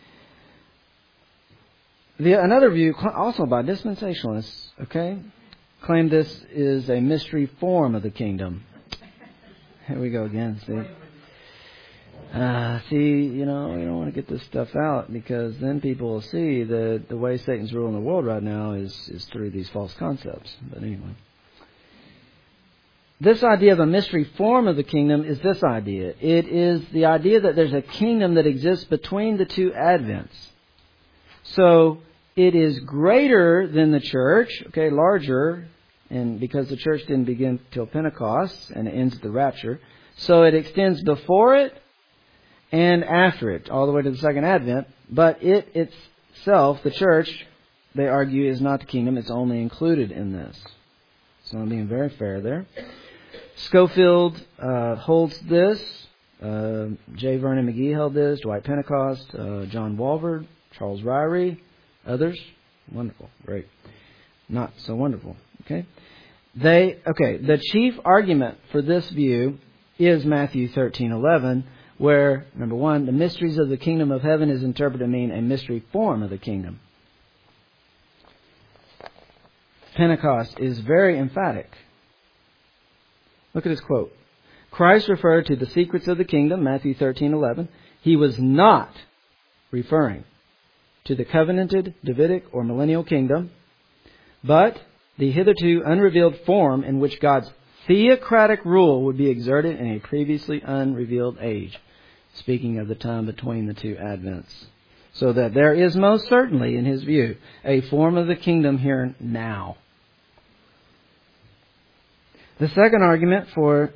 Another view, also by dispensationalists, okay, claim this is a mystery form of the kingdom. Here we go again, see? We don't want to get this stuff out because then people will see that the way Satan's ruling the world right now is through these false concepts. But anyway. This idea of a mystery form of the kingdom is this idea. It is the idea that there's a kingdom that exists between the two advents. So it is greater than the church, okay, larger, and because the church didn't begin till Pentecost and it ends at the rapture. So it extends before it and after it, all the way to the second advent. But it itself, the church, they argue, is not the kingdom. It's only included in this. So I'm being very fair there. Schofield holds this. J. Vernon McGee held this. Dwight Pentecost, John Walvoord, Charles Ryrie, others. Wonderful. Great. Not so wonderful. Okay. The chief argument for this view is Matthew 13:11, where, number one, the mysteries of the kingdom of heaven is interpreted to mean a mystery form of the kingdom. Pentecost is very emphatic. Look at this quote. Christ referred to the secrets of the kingdom, Matthew 13:11. He was not referring to the covenanted, Davidic, or millennial kingdom, but the hitherto unrevealed form in which God's theocratic rule would be exerted in a previously unrevealed age. Speaking of the time between the two advents. So that there is most certainly, in his view, a form of the kingdom here now. The second argument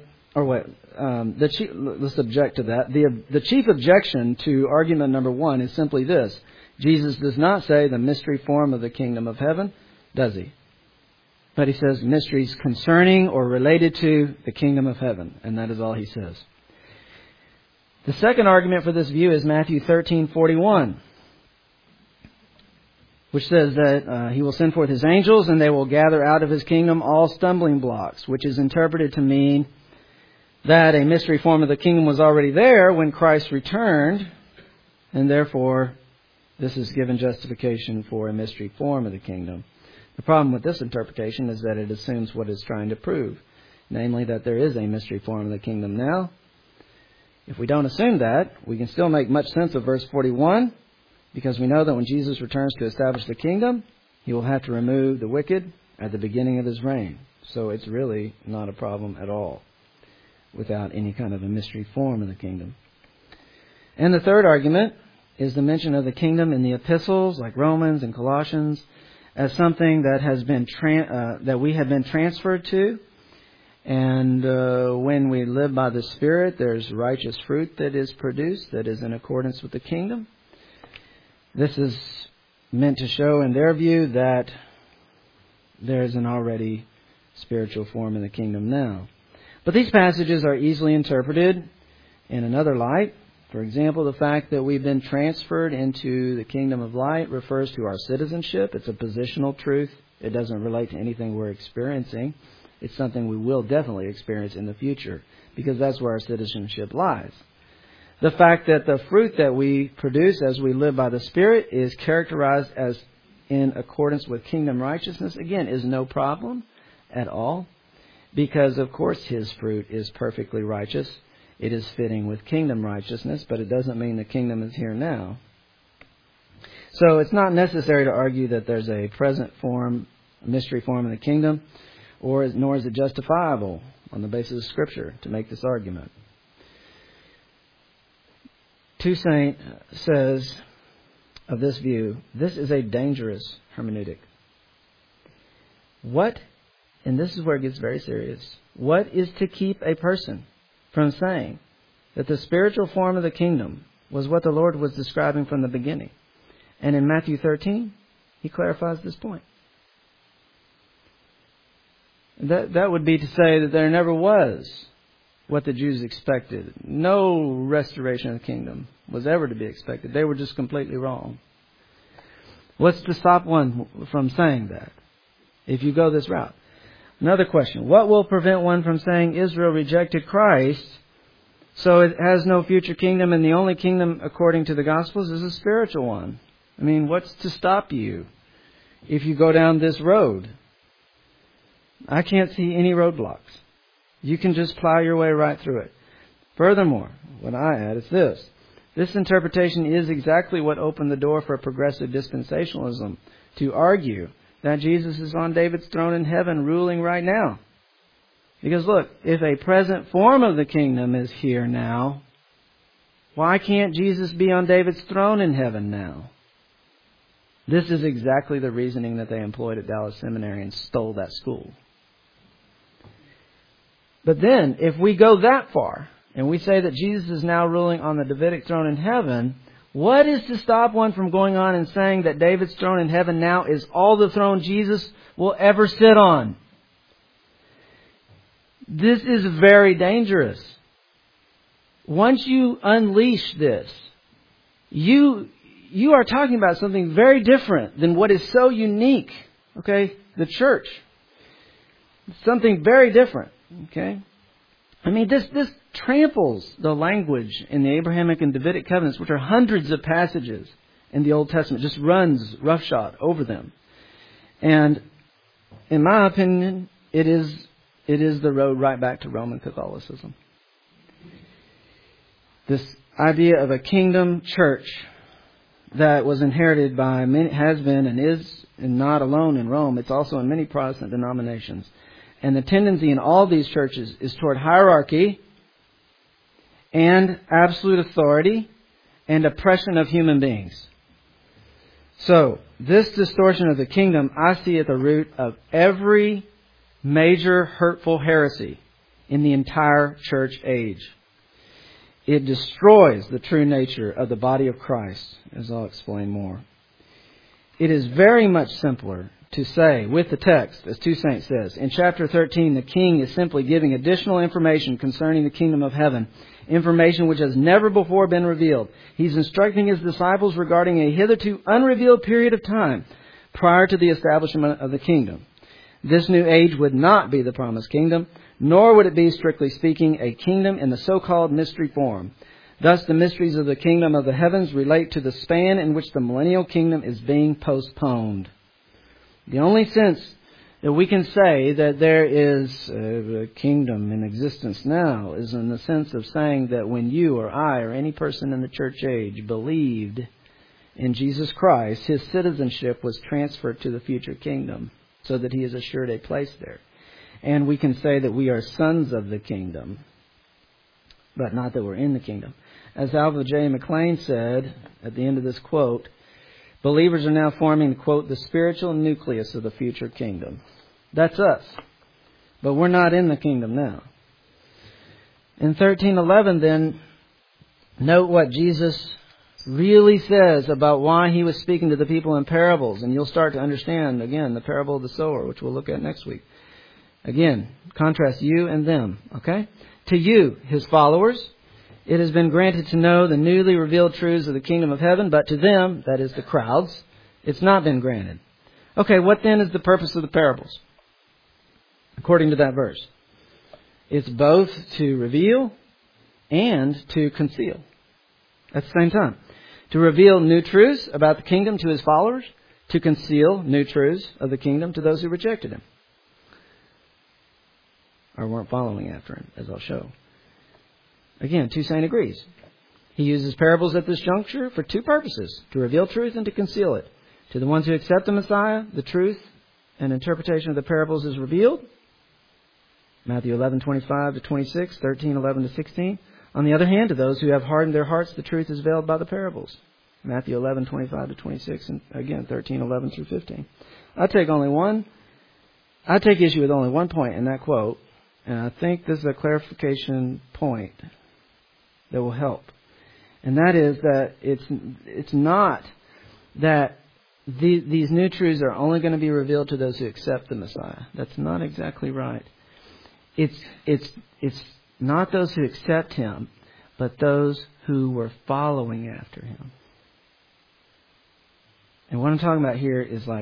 let's object to that. The chief objection to argument number one is simply this. Jesus does not say the mystery form of the kingdom of heaven, does he? But he says mysteries concerning or related to the kingdom of heaven. And that is all he says. The second argument for this view is Matthew 13:41. Which says that he will send forth his angels and they will gather out of his kingdom all stumbling blocks, which is interpreted to mean that a mystery form of the kingdom was already there when Christ returned, and therefore this is given justification for a mystery form of the kingdom. The problem with this interpretation is that it assumes what it's trying to prove, namely that there is a mystery form of the kingdom now. If we don't assume that, we can still make much sense of verse 41, because we know that when Jesus returns to establish the kingdom, he will have to remove the wicked at the beginning of his reign. So it's really not a problem at all without any kind of a mystery form of the kingdom. And the third argument is the mention of the kingdom in the epistles like Romans and Colossians as something that has been that we have been transferred to. And when we live by the Spirit, there's righteous fruit that is produced that is in accordance with the kingdom. This is meant to show, in their view, that there is an already spiritual form in the kingdom now. But these passages are easily interpreted in another light. For example, the fact that we've been transferred into the kingdom of light refers to our citizenship. It's a positional truth. It doesn't relate to anything we're experiencing. It's something we will definitely experience in the future, because that's where our citizenship lies. The fact that the fruit that we produce as we live by the Spirit is characterized as in accordance with kingdom righteousness, again, is no problem at all. Because, of course, His fruit is perfectly righteous. It is fitting with kingdom righteousness, but it doesn't mean the kingdom is here now. So it's not necessary to argue that there's a present form, a mystery form in the kingdom, nor is it justifiable on the basis of Scripture to make this argument. Toussaint says of this view, this is a dangerous hermeneutic. And this is where it gets very serious, what is to keep a person from saying that the spiritual form of the kingdom was what the Lord was describing from the beginning? And in Matthew 13, He clarifies this point. That would be to say that there never was what the Jews expected. No restoration of the kingdom was ever to be expected. They were just completely wrong. What's to stop one from saying that if you go this route? Another question. What will prevent one from saying Israel rejected Christ, so it has no future kingdom, and the only kingdom according to the Gospels is a spiritual one? I mean, what's to stop you if you go down this road? I can't see any roadblocks. You can just plow your way right through it. Furthermore, what I add is this. This interpretation is exactly what opened the door for progressive dispensationalism to argue that Jesus is on David's throne in heaven ruling right now. Because look, if a present form of the kingdom is here now, why can't Jesus be on David's throne in heaven now? This is exactly the reasoning that they employed at Dallas Seminary and stole that school. But then, if we go that far, and we say that Jesus is now ruling on the Davidic throne in heaven, what is to stop one from going on and saying that David's throne in heaven now is all the throne Jesus will ever sit on? This is very dangerous. Once you unleash this, you are talking about something very different than what is so unique, okay? The church. Something very different, okay? I mean, this tramples the language in the Abrahamic and Davidic covenants, which are hundreds of passages in the Old Testament, just runs roughshod over them. And in my opinion, it is the road right back to Roman Catholicism. This idea of a kingdom church that was inherited by many, has been and is, and not alone in Rome, it's also in many Protestant denominations. And the tendency in all these churches is toward hierarchy and absolute authority and oppression of human beings. So, this distortion of the kingdom I see at the root of every major hurtful heresy in the entire church age. It destroys the true nature of the body of Christ, as I'll explain more. It is very much simpler to say with the text, as Toussaint says, in chapter 13, the king is simply giving additional information concerning the kingdom of heaven, information which has never before been revealed. He's instructing his disciples regarding a hitherto unrevealed period of time prior to the establishment of the kingdom. This new age would not be the promised kingdom, nor would it be, strictly speaking, a kingdom in the so-called mystery form. Thus, the mysteries of the kingdom of the heavens relate to the span in which the millennial kingdom is being postponed. The only sense that we can say that there is a kingdom in existence now is in the sense of saying that when you or I or any person in the church age believed in Jesus Christ, his citizenship was transferred to the future kingdom so that he is assured a place there. And we can say that we are sons of the kingdom, but not that we're in the kingdom. As Alva J. McLean said at the end of this quote, believers are now forming, quote, the spiritual nucleus of the future kingdom. That's us. But we're not in the kingdom now. In 13:11, then, note what Jesus really says about why he was speaking to the people in parables. And you'll start to understand, again, the parable of the sower, which we'll look at next week. Again, contrast you and them, okay? To you, his followers, it has been granted to know the newly revealed truths of the kingdom of heaven, but to them, that is the crowds, it's not been granted. Okay, what then is the purpose of the parables? According to that verse, it's both to reveal and to conceal. at the same time. To reveal new truths about the kingdom to his followers, to conceal new truths of the kingdom to those who rejected him or weren't following after him, as I'll show. Again, Toussaint agrees. He uses parables at this juncture for two purposes, to reveal truth and to conceal it. To the ones who accept the Messiah, the truth and interpretation of the parables is revealed. Matthew 11:25 to 26, 13:11 to 16. On the other hand, to those who have hardened their hearts, the truth is veiled by the parables. Matthew 11:25 to 26, and again 13:11 through 15. I take issue with only one point in that quote, and I think this is a clarification point that will help. And that is that it's not that these new truths are only going to be revealed to those who accept the Messiah. That's not exactly right. It's not those who accept him, but those who were following after him. And what I'm talking about here is like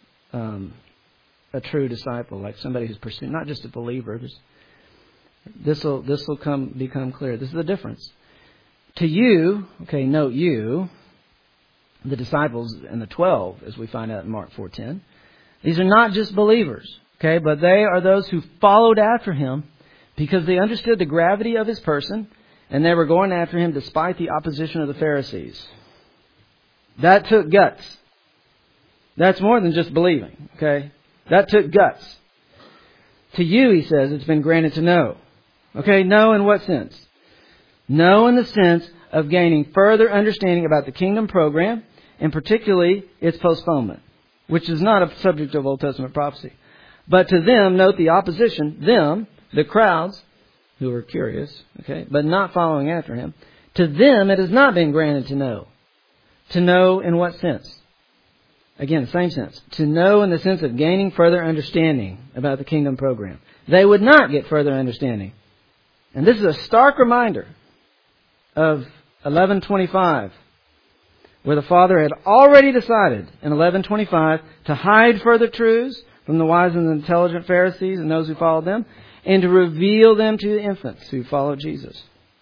a true disciple, like somebody who's pursuing, not just a believer. This will become clear. This is the difference. To you, okay, note you, the disciples and the 12, as we find out in Mark 4:10, these are not just believers, okay, but they are those who followed after him because they understood the gravity of his person and they were going after him despite the opposition of the Pharisees. That took guts. That's more than just believing, okay? That took guts. To you, he says, it's been granted to know. Okay, know in what sense? Know in the sense of gaining further understanding about the kingdom program, and particularly its postponement, which is not a subject of Old Testament prophecy. But to them, note the opposition, them, the crowds, who were curious, okay, but not following after him. To them, it has not been granted to know. To know in what sense? Again, same sense. To know in the sense of gaining further understanding about the kingdom program. They would not get further understanding. And this is a stark reminder of 11:25, where the Father had already decided in 11:25 to hide further truths from the wise and intelligent Pharisees and those who followed them, and to reveal them to the infants who followed Jesus.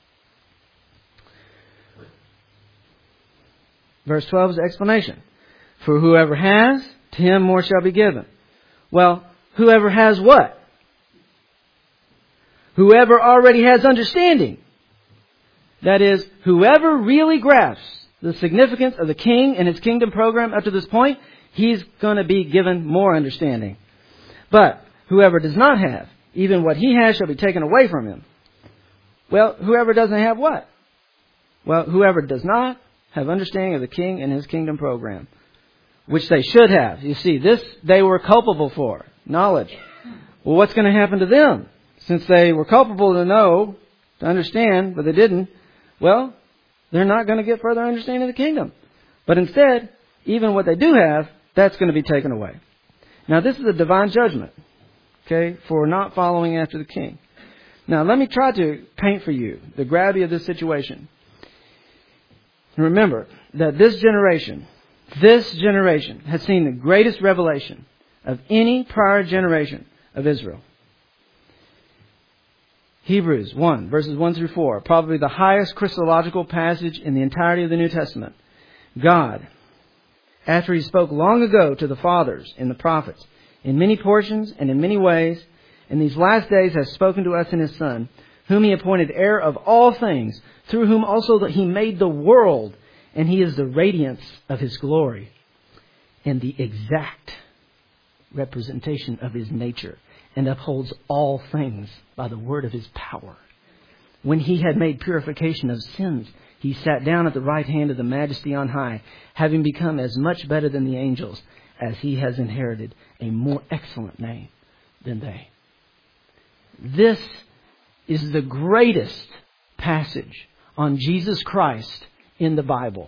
Verse 12 is the explanation. For whoever has, to him more shall be given. Well, whoever has what? Whoever already has understanding. That is, whoever really grasps the significance of the King and His kingdom program up to this point, he's going to be given more understanding. But whoever does not have, even what he has shall be taken away from him. Well, whoever doesn't have what? Well, whoever does not have understanding of the King and His kingdom program, which they should have. You see, this they were culpable for, knowledge. Well, what's going to happen to them? Since they were culpable to know, to understand, but they didn't, well, they're not going to get further understanding of the kingdom. But instead, even what they do have, that's going to be taken away. Now, this is a divine judgment, okay, for not following after the King. Now, let me try to paint for you the gravity of this situation. Remember that this generation has seen the greatest revelation of any prior generation of Israel. Hebrews 1, verses 1 through 4, probably the highest Christological passage in the entirety of the New Testament. God, after He spoke long ago to the fathers in the prophets, in many portions and in many ways, in these last days has spoken to us in His Son, whom He appointed heir of all things, through whom also He made the world, and He is the radiance of His glory and the exact representation of His nature, and upholds all things by the word of His power. When He had made purification of sins, He sat down at the right hand of the Majesty on high, having become as much better than the angels, as He has inherited a more excellent name than they. This is the greatest passage on Jesus Christ in the Bible.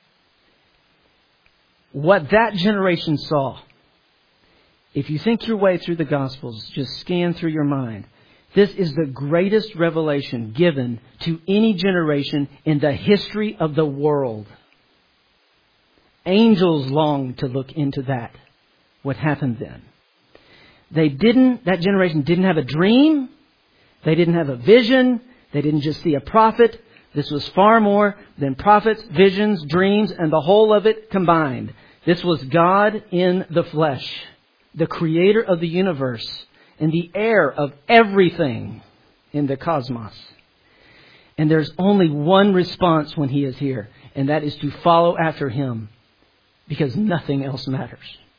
What that generation saw, if you think your way through the Gospels, just scan through your mind. This is the greatest revelation given to any generation in the history of the world. Angels longed to look into that, what happened then. That generation didn't have a dream. They didn't have a vision. They didn't just see a prophet. This was far more than prophets, visions, dreams, and the whole of it combined. This was God in the flesh, the creator of the universe and the heir of everything in the cosmos. And there's only one response when He is here, and that is to follow after Him, because nothing else matters.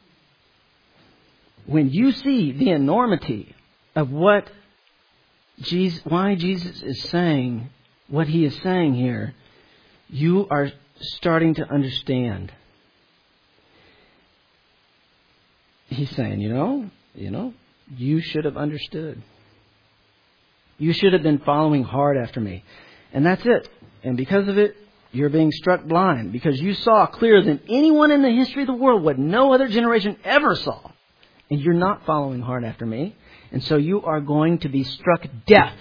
When you see the enormity of why Jesus is saying what He is saying here, you are starting to understand. He's saying, you should have understood. You should have been following hard after me. And that's it. And because of it, you're being struck blind, because you saw clearer than anyone in the history of the world what no other generation ever saw. And you're not following hard after me. And so you are going to be struck deaf.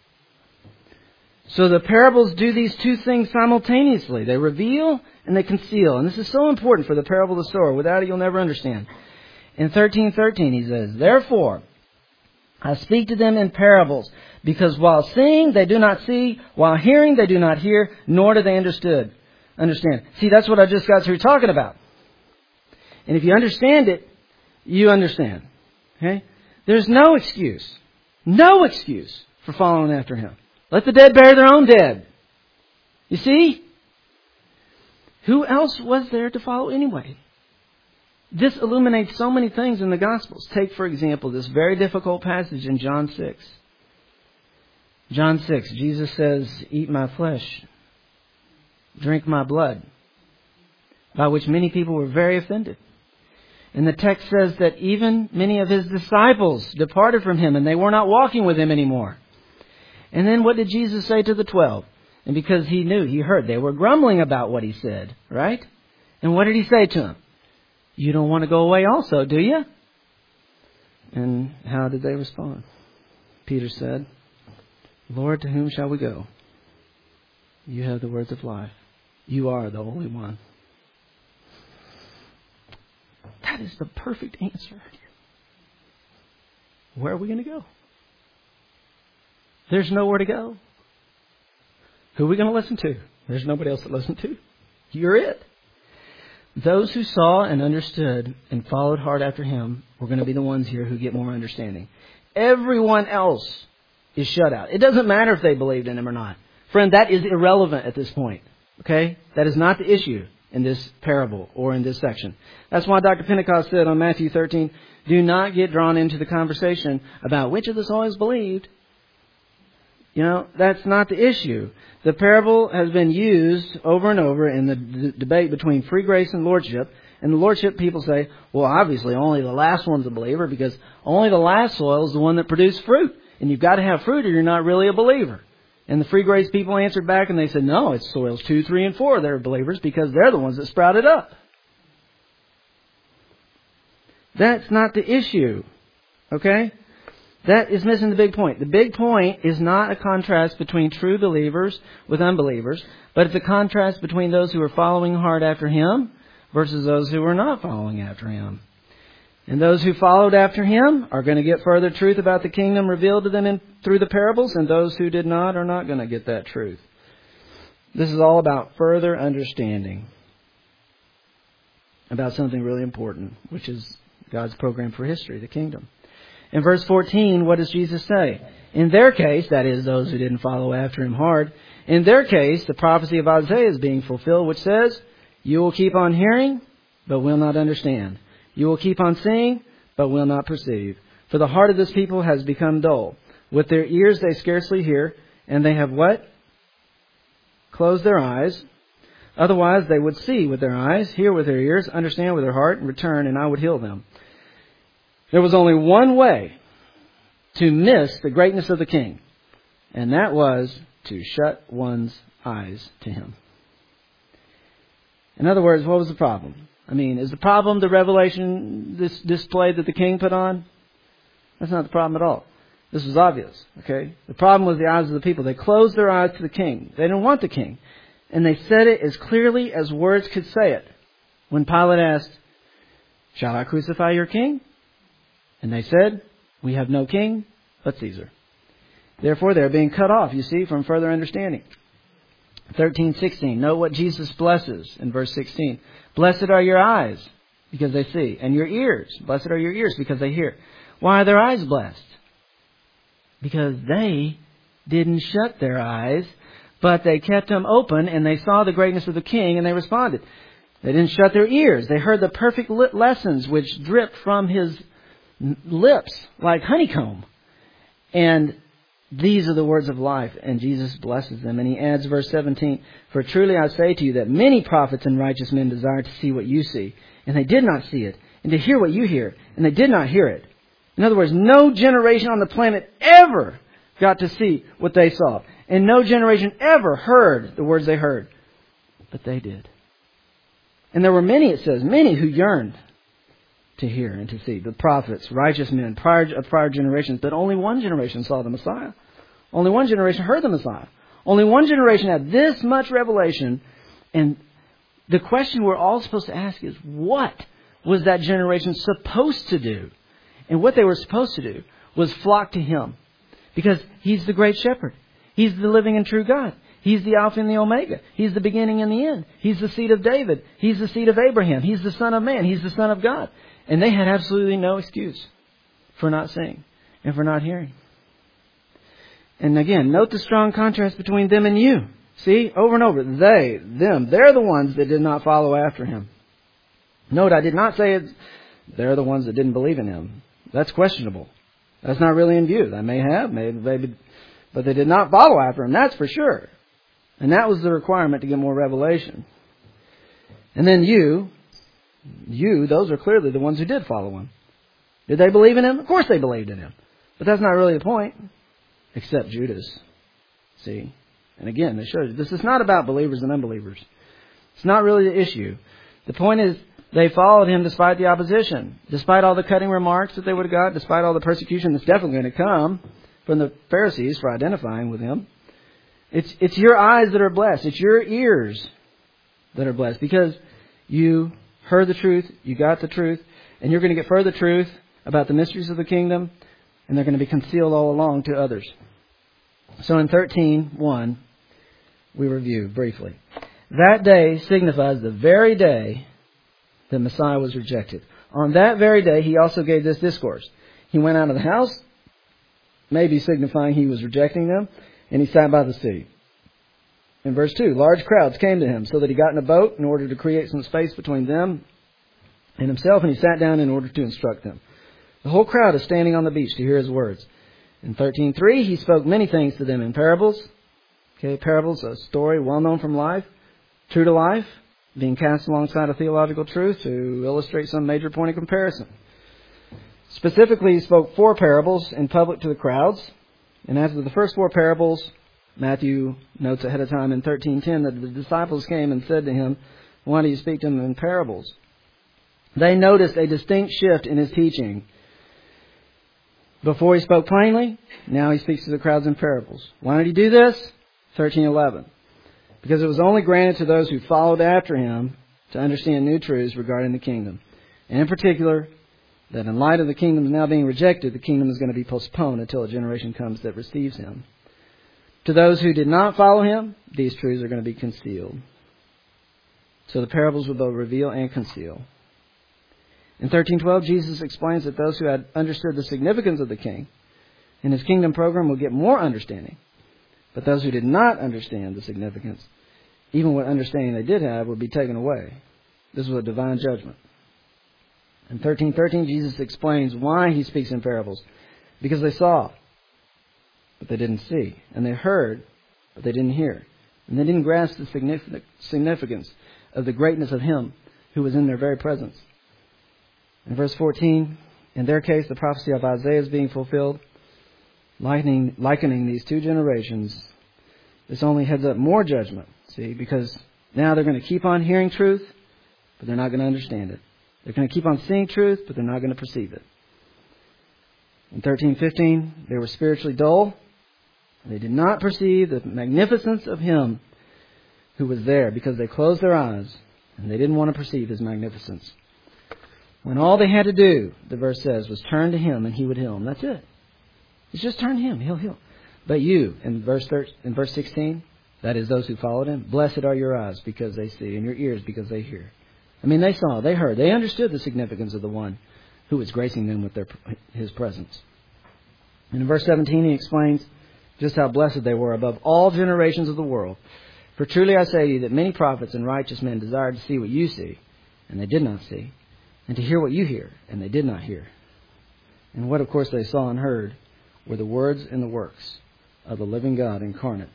So the parables do these two things simultaneously. They reveal and they conceal. And this is so important for the parable of the sower. Without it, you'll never understand. In 13:13, he says, "Therefore, I speak to them in parables, because while seeing they do not see, while hearing they do not hear, nor do they understand." See, that's what I just got through talking about. And if you understand it, you understand. Okay? There's no excuse for following after Him. Let the dead bury their own dead. You see? Who else was there to follow anyway? This illuminates so many things in the Gospels. Take, for example, this very difficult passage in John 6. John 6, Jesus says, "Eat my flesh, drink my blood," by which many people were very offended. And the text says that even many of His disciples departed from Him, and they were not walking with Him anymore. And then what did Jesus say to the 12? And because He knew, He heard, they were grumbling about what He said, right? And what did He say to them? "You don't want to go away also, do you?" And how did they respond? Peter said, "Lord, to whom shall we go? You have the words of life. You are the Holy One." That is the perfect answer. Where are we going to go? There's nowhere to go. Who are we going to listen to? There's nobody else to listen to. You're it. Those who saw and understood and followed hard after Him were going to be the ones here who get more understanding. Everyone else is shut out. It doesn't matter if they believed in Him or not. Friend, that is irrelevant at this point. Okay? That is not the issue in this parable or in this section. That's why Dr. Pentecost said on Matthew 13, do not get drawn into the conversation about which of the souls believed. That's not the issue. The parable has been used over and over in the debate between free grace and lordship. And the lordship people say, well, obviously only the last one's a believer, because only the last soil is the one that produced fruit. And you've got to have fruit or you're not really a believer. And the free grace people answered back and they said, no, it's soils 2, 3, and 4 that are believers, because they're the ones that sprouted up. That's not the issue. Okay? That is missing the big point. The big point is not a contrast between true believers with unbelievers, but it's a contrast between those who are following hard after Him versus those who are not following after Him. And those who followed after Him are going to get further truth about the kingdom revealed to them through the parables, and those who did not are not going to get that truth. This is all about further understanding about something really important, which is God's program for history, the kingdom. In verse 14, what does Jesus say? In their case, that is, those who didn't follow after Him hard, in their case, the prophecy of Isaiah is being fulfilled, which says, "You will keep on hearing, but will not understand. You will keep on seeing, but will not perceive. For the heart of this people has become dull. With their ears they scarcely hear, and they have" what? "Closed their eyes. Otherwise they would see with their eyes, hear with their ears, understand with their heart, and return, and I would heal them." There was only one way to miss the greatness of the King, and that was to shut one's eyes to Him. In other words, what was the problem? Is the problem the revelation, this display that the King put on? That's not the problem at all. This was obvious, okay? The problem was the eyes of the people. They closed their eyes to the King. They didn't want the King. And they said it as clearly as words could say it. When Pilate asked, "Shall I crucify your King?" And they said, "We have no king but Caesar." Therefore, they're being cut off, you see, from further understanding. 13:16. Note what Jesus blesses in verse 16. Blessed are your eyes, because they see, and your ears. Blessed are your ears, because they hear. Why are their eyes blessed? Because they didn't shut their eyes, but they kept them open, and they saw the greatness of the King, and they responded. They didn't shut their ears. They heard the perfect lessons which dripped from His lips like honeycomb. And these are the words of life, and Jesus blesses them. And He adds verse 17, For truly I say to you that many prophets and righteous men desired to see what you see, and they did not see it, and to hear what you hear, and they did not hear it. In other words, no generation on the planet ever got to see what they saw. And no generation ever heard the words they heard. But they did. And there were many, it says, many who yearned to hear and to see. The prophets, righteous men, prior generations. But only one generation saw the Messiah. Only one generation heard the Messiah. Only one generation had this much revelation. And the question we're all supposed to ask is, what was that generation supposed to do? And what they were supposed to do was flock to Him. Because He's the great shepherd. He's the living and true God. He's the Alpha and the Omega. He's the beginning and the end. He's the seed of David. He's the seed of Abraham. He's the Son of Man. He's the Son of God. And they had absolutely no excuse for not seeing and for not hearing. And again, note the strong contrast between them and you. See, over and over, they, them, they're the ones that did not follow after Him. Note, I did not say they're the ones that didn't believe in Him. That's questionable. That's not really in view. They may have, maybe, but they did not follow after Him. That's for sure. And that was the requirement to get more revelation. And then you, those are clearly the ones who did follow Him. Did they believe in Him? Of course they believed in Him. But that's not really the point. Except Judas. See? And again, they showed you, this is not about believers and unbelievers. It's not really the issue. The point is, they followed Him despite the opposition. Despite all the cutting remarks that they would have got. Despite all the persecution that's definitely going to come from the Pharisees for identifying with Him. It's your eyes that are blessed. It's your ears that are blessed. Because you heard the truth, you got the truth, and you're going to get further truth about the mysteries of the kingdom, and they're going to be concealed all along to others. So in 13:1, we review briefly. That day signifies the very day that Messiah was rejected. On that very day, He also gave this discourse. He went out of the house, maybe signifying He was rejecting them, and He sat by the sea. In verse 2, large crowds came to Him, so that He got in a boat in order to create some space between them and Himself, and He sat down in order to instruct them. The whole crowd is standing on the beach to hear His words. In 13:3, He spoke many things to them in parables. Okay, parables, a story well known from life, true to life, being cast alongside a theological truth to illustrate some major point of comparison. Specifically, He spoke 4 parables in public to the crowds. And after the first 4 parables, Matthew notes ahead of time in 13:10 that the disciples came and said to Him, why do you speak to them in parables? They noticed a distinct shift in His teaching. Before He spoke plainly, now He speaks to the crowds in parables. Why did He do this? 13:11. Because it was only granted to those who followed after Him to understand new truths regarding the kingdom. And in particular, that in light of the kingdom now being rejected, the kingdom is going to be postponed until a generation comes that receives Him. To those who did not follow Him, these truths are going to be concealed. So the parables will both reveal and conceal. In 13:12, Jesus explains that those who had understood the significance of the King and His kingdom program will get more understanding. But those who did not understand the significance, even what understanding they did have, would be taken away. This was a divine judgment. In 13:13, Jesus explains why He speaks in parables. Because they saw, but they didn't see. And they heard, but they didn't hear. And they didn't grasp the significance of the greatness of Him who was in their very presence. In verse 14, in their case, the prophecy of Isaiah is being fulfilled. Likening these 2 generations, this only heads up more judgment. See, because now they're going to keep on hearing truth, but they're not going to understand it. They're going to keep on seeing truth, but they're not going to perceive it. In 13:15, they were spiritually dull. They did not perceive the magnificence of Him who was there because they closed their eyes and they didn't want to perceive His magnificence. When all they had to do, the verse says, was turn to Him and He would heal them. That's it. It's just turn to Him. He'll heal. But you, in verse 16, That is, those who followed Him. Blessed are your eyes because they see, and your ears because they hear. I mean, they saw, they heard, they understood the significance of the one who was gracing them with His presence. And in verse 17 he explains just how blessed they were above all generations of the world. For truly I say to you that many prophets and righteous men desired to see what you see, and they did not see, and to hear what you hear, and they did not hear. And what, of course, they saw and heard were the words and the works of the living God incarnate.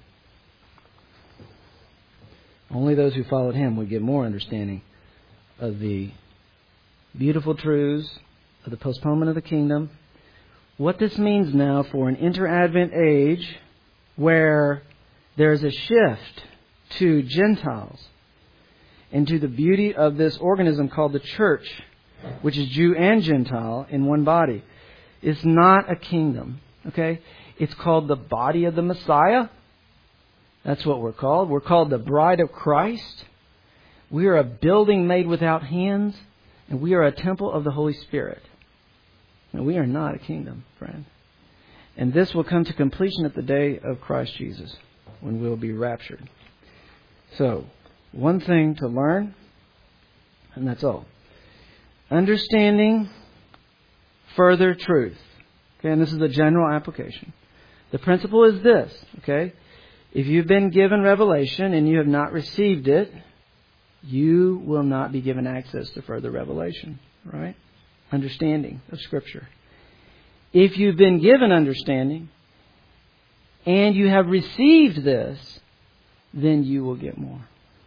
Only those who followed Him would get more understanding of the beautiful truths of the postponement of the kingdom. What this means now for an inter-Advent age where there's a shift to Gentiles and to the beauty of this organism called the church, which is Jew and Gentile in one body. It's not a kingdom, okay? It's called the body of the Messiah. That's what we're called. We're called the bride of Christ. We are a building made without hands, and we are a temple of the Holy Spirit. And we are not a kingdom, friend. And this will come to completion at the day of Christ Jesus, when we'll be raptured. So, one thing to learn, and that's all. Understanding further truth. Okay, and this is a general application. The principle is this, okay? If you've been given revelation and you have not received it, you will not be given access to further revelation, right? Understanding of Scripture. If you've been given understanding and you have received this, then you will get more.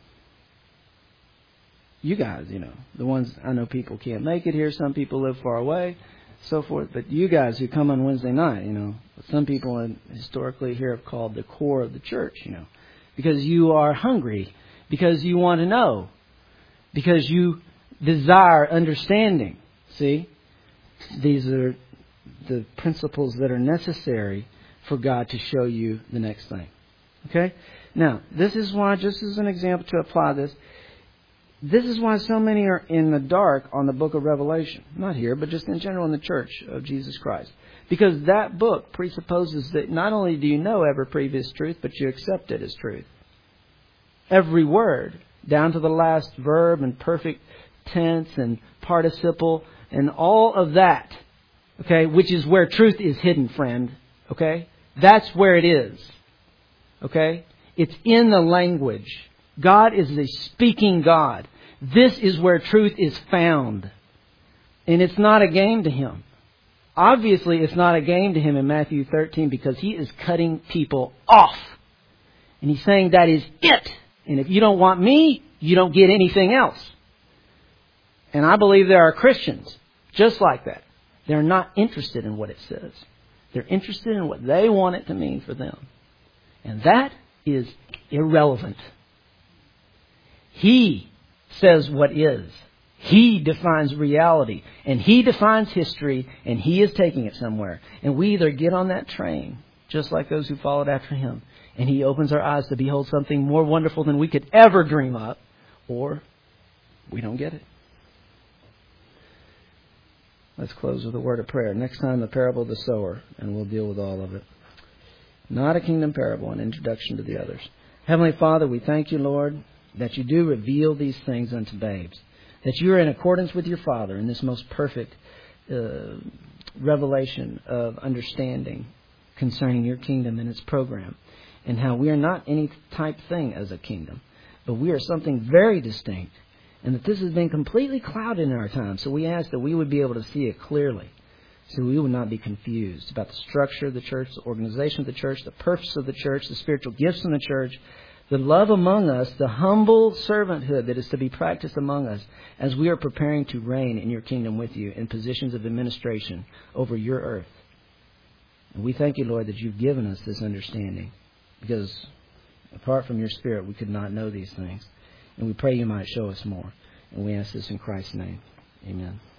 You guys, the ones, I know people can't make it here. Some people live far away, so forth. But you guys who come on Wednesday night, some people historically here have called the core of the church, because you are hungry, because you want to know, because you desire understanding. See? These are the principles that are necessary for God to show you the next thing. Okay? Now, this is why, just as an example to apply this is why so many are in the dark on the book of Revelation. Not here, but just in general in the church of Jesus Christ. Because that book presupposes that not only do you know every previous truth, but you accept it as truth. Every word, down to the last verb and perfect tense and participle and all of that, okay, which is where truth is hidden, friend, okay? That's where it is, okay? It's in the language. God is a speaking God. This is where truth is found. And it's not a game to Him. Obviously, it's not a game to Him in Matthew 13 because He is cutting people off. And He's saying that is it. And if you don't want me, you don't get anything else. And I believe there are Christians just like that. They're not interested in what it says. They're interested in what they want it to mean for them. And that is irrelevant. He says what is. He defines reality. And He defines history. And He is taking it somewhere. And we either get on that train, just like those who followed after Him, and He opens our eyes to behold something more wonderful than we could ever dream up, or we don't get it. Let's close with a word of prayer. Next time, the parable of the sower, and we'll deal with all of it. Not a kingdom parable, an introduction to the others. Heavenly Father, we thank You, Lord, that You do reveal these things unto babes. That You are in accordance with Your Father in this most perfect revelation of understanding concerning Your kingdom and its program. And how we are not any type thing as a kingdom, but we are something very distinct. And that this has been completely clouded in our time. So we ask that we would be able to see it clearly. So we would not be confused about the structure of the church, the organization of the church, the purpose of the church, the spiritual gifts in the church, the love among us, the humble servanthood that is to be practiced among us as we are preparing to reign in Your kingdom with You in positions of administration over Your earth. And we thank You, Lord, that You've given us this understanding. Because apart from Your Spirit, we could not know these things. And we pray You might show us more. And we ask this in Christ's name. Amen.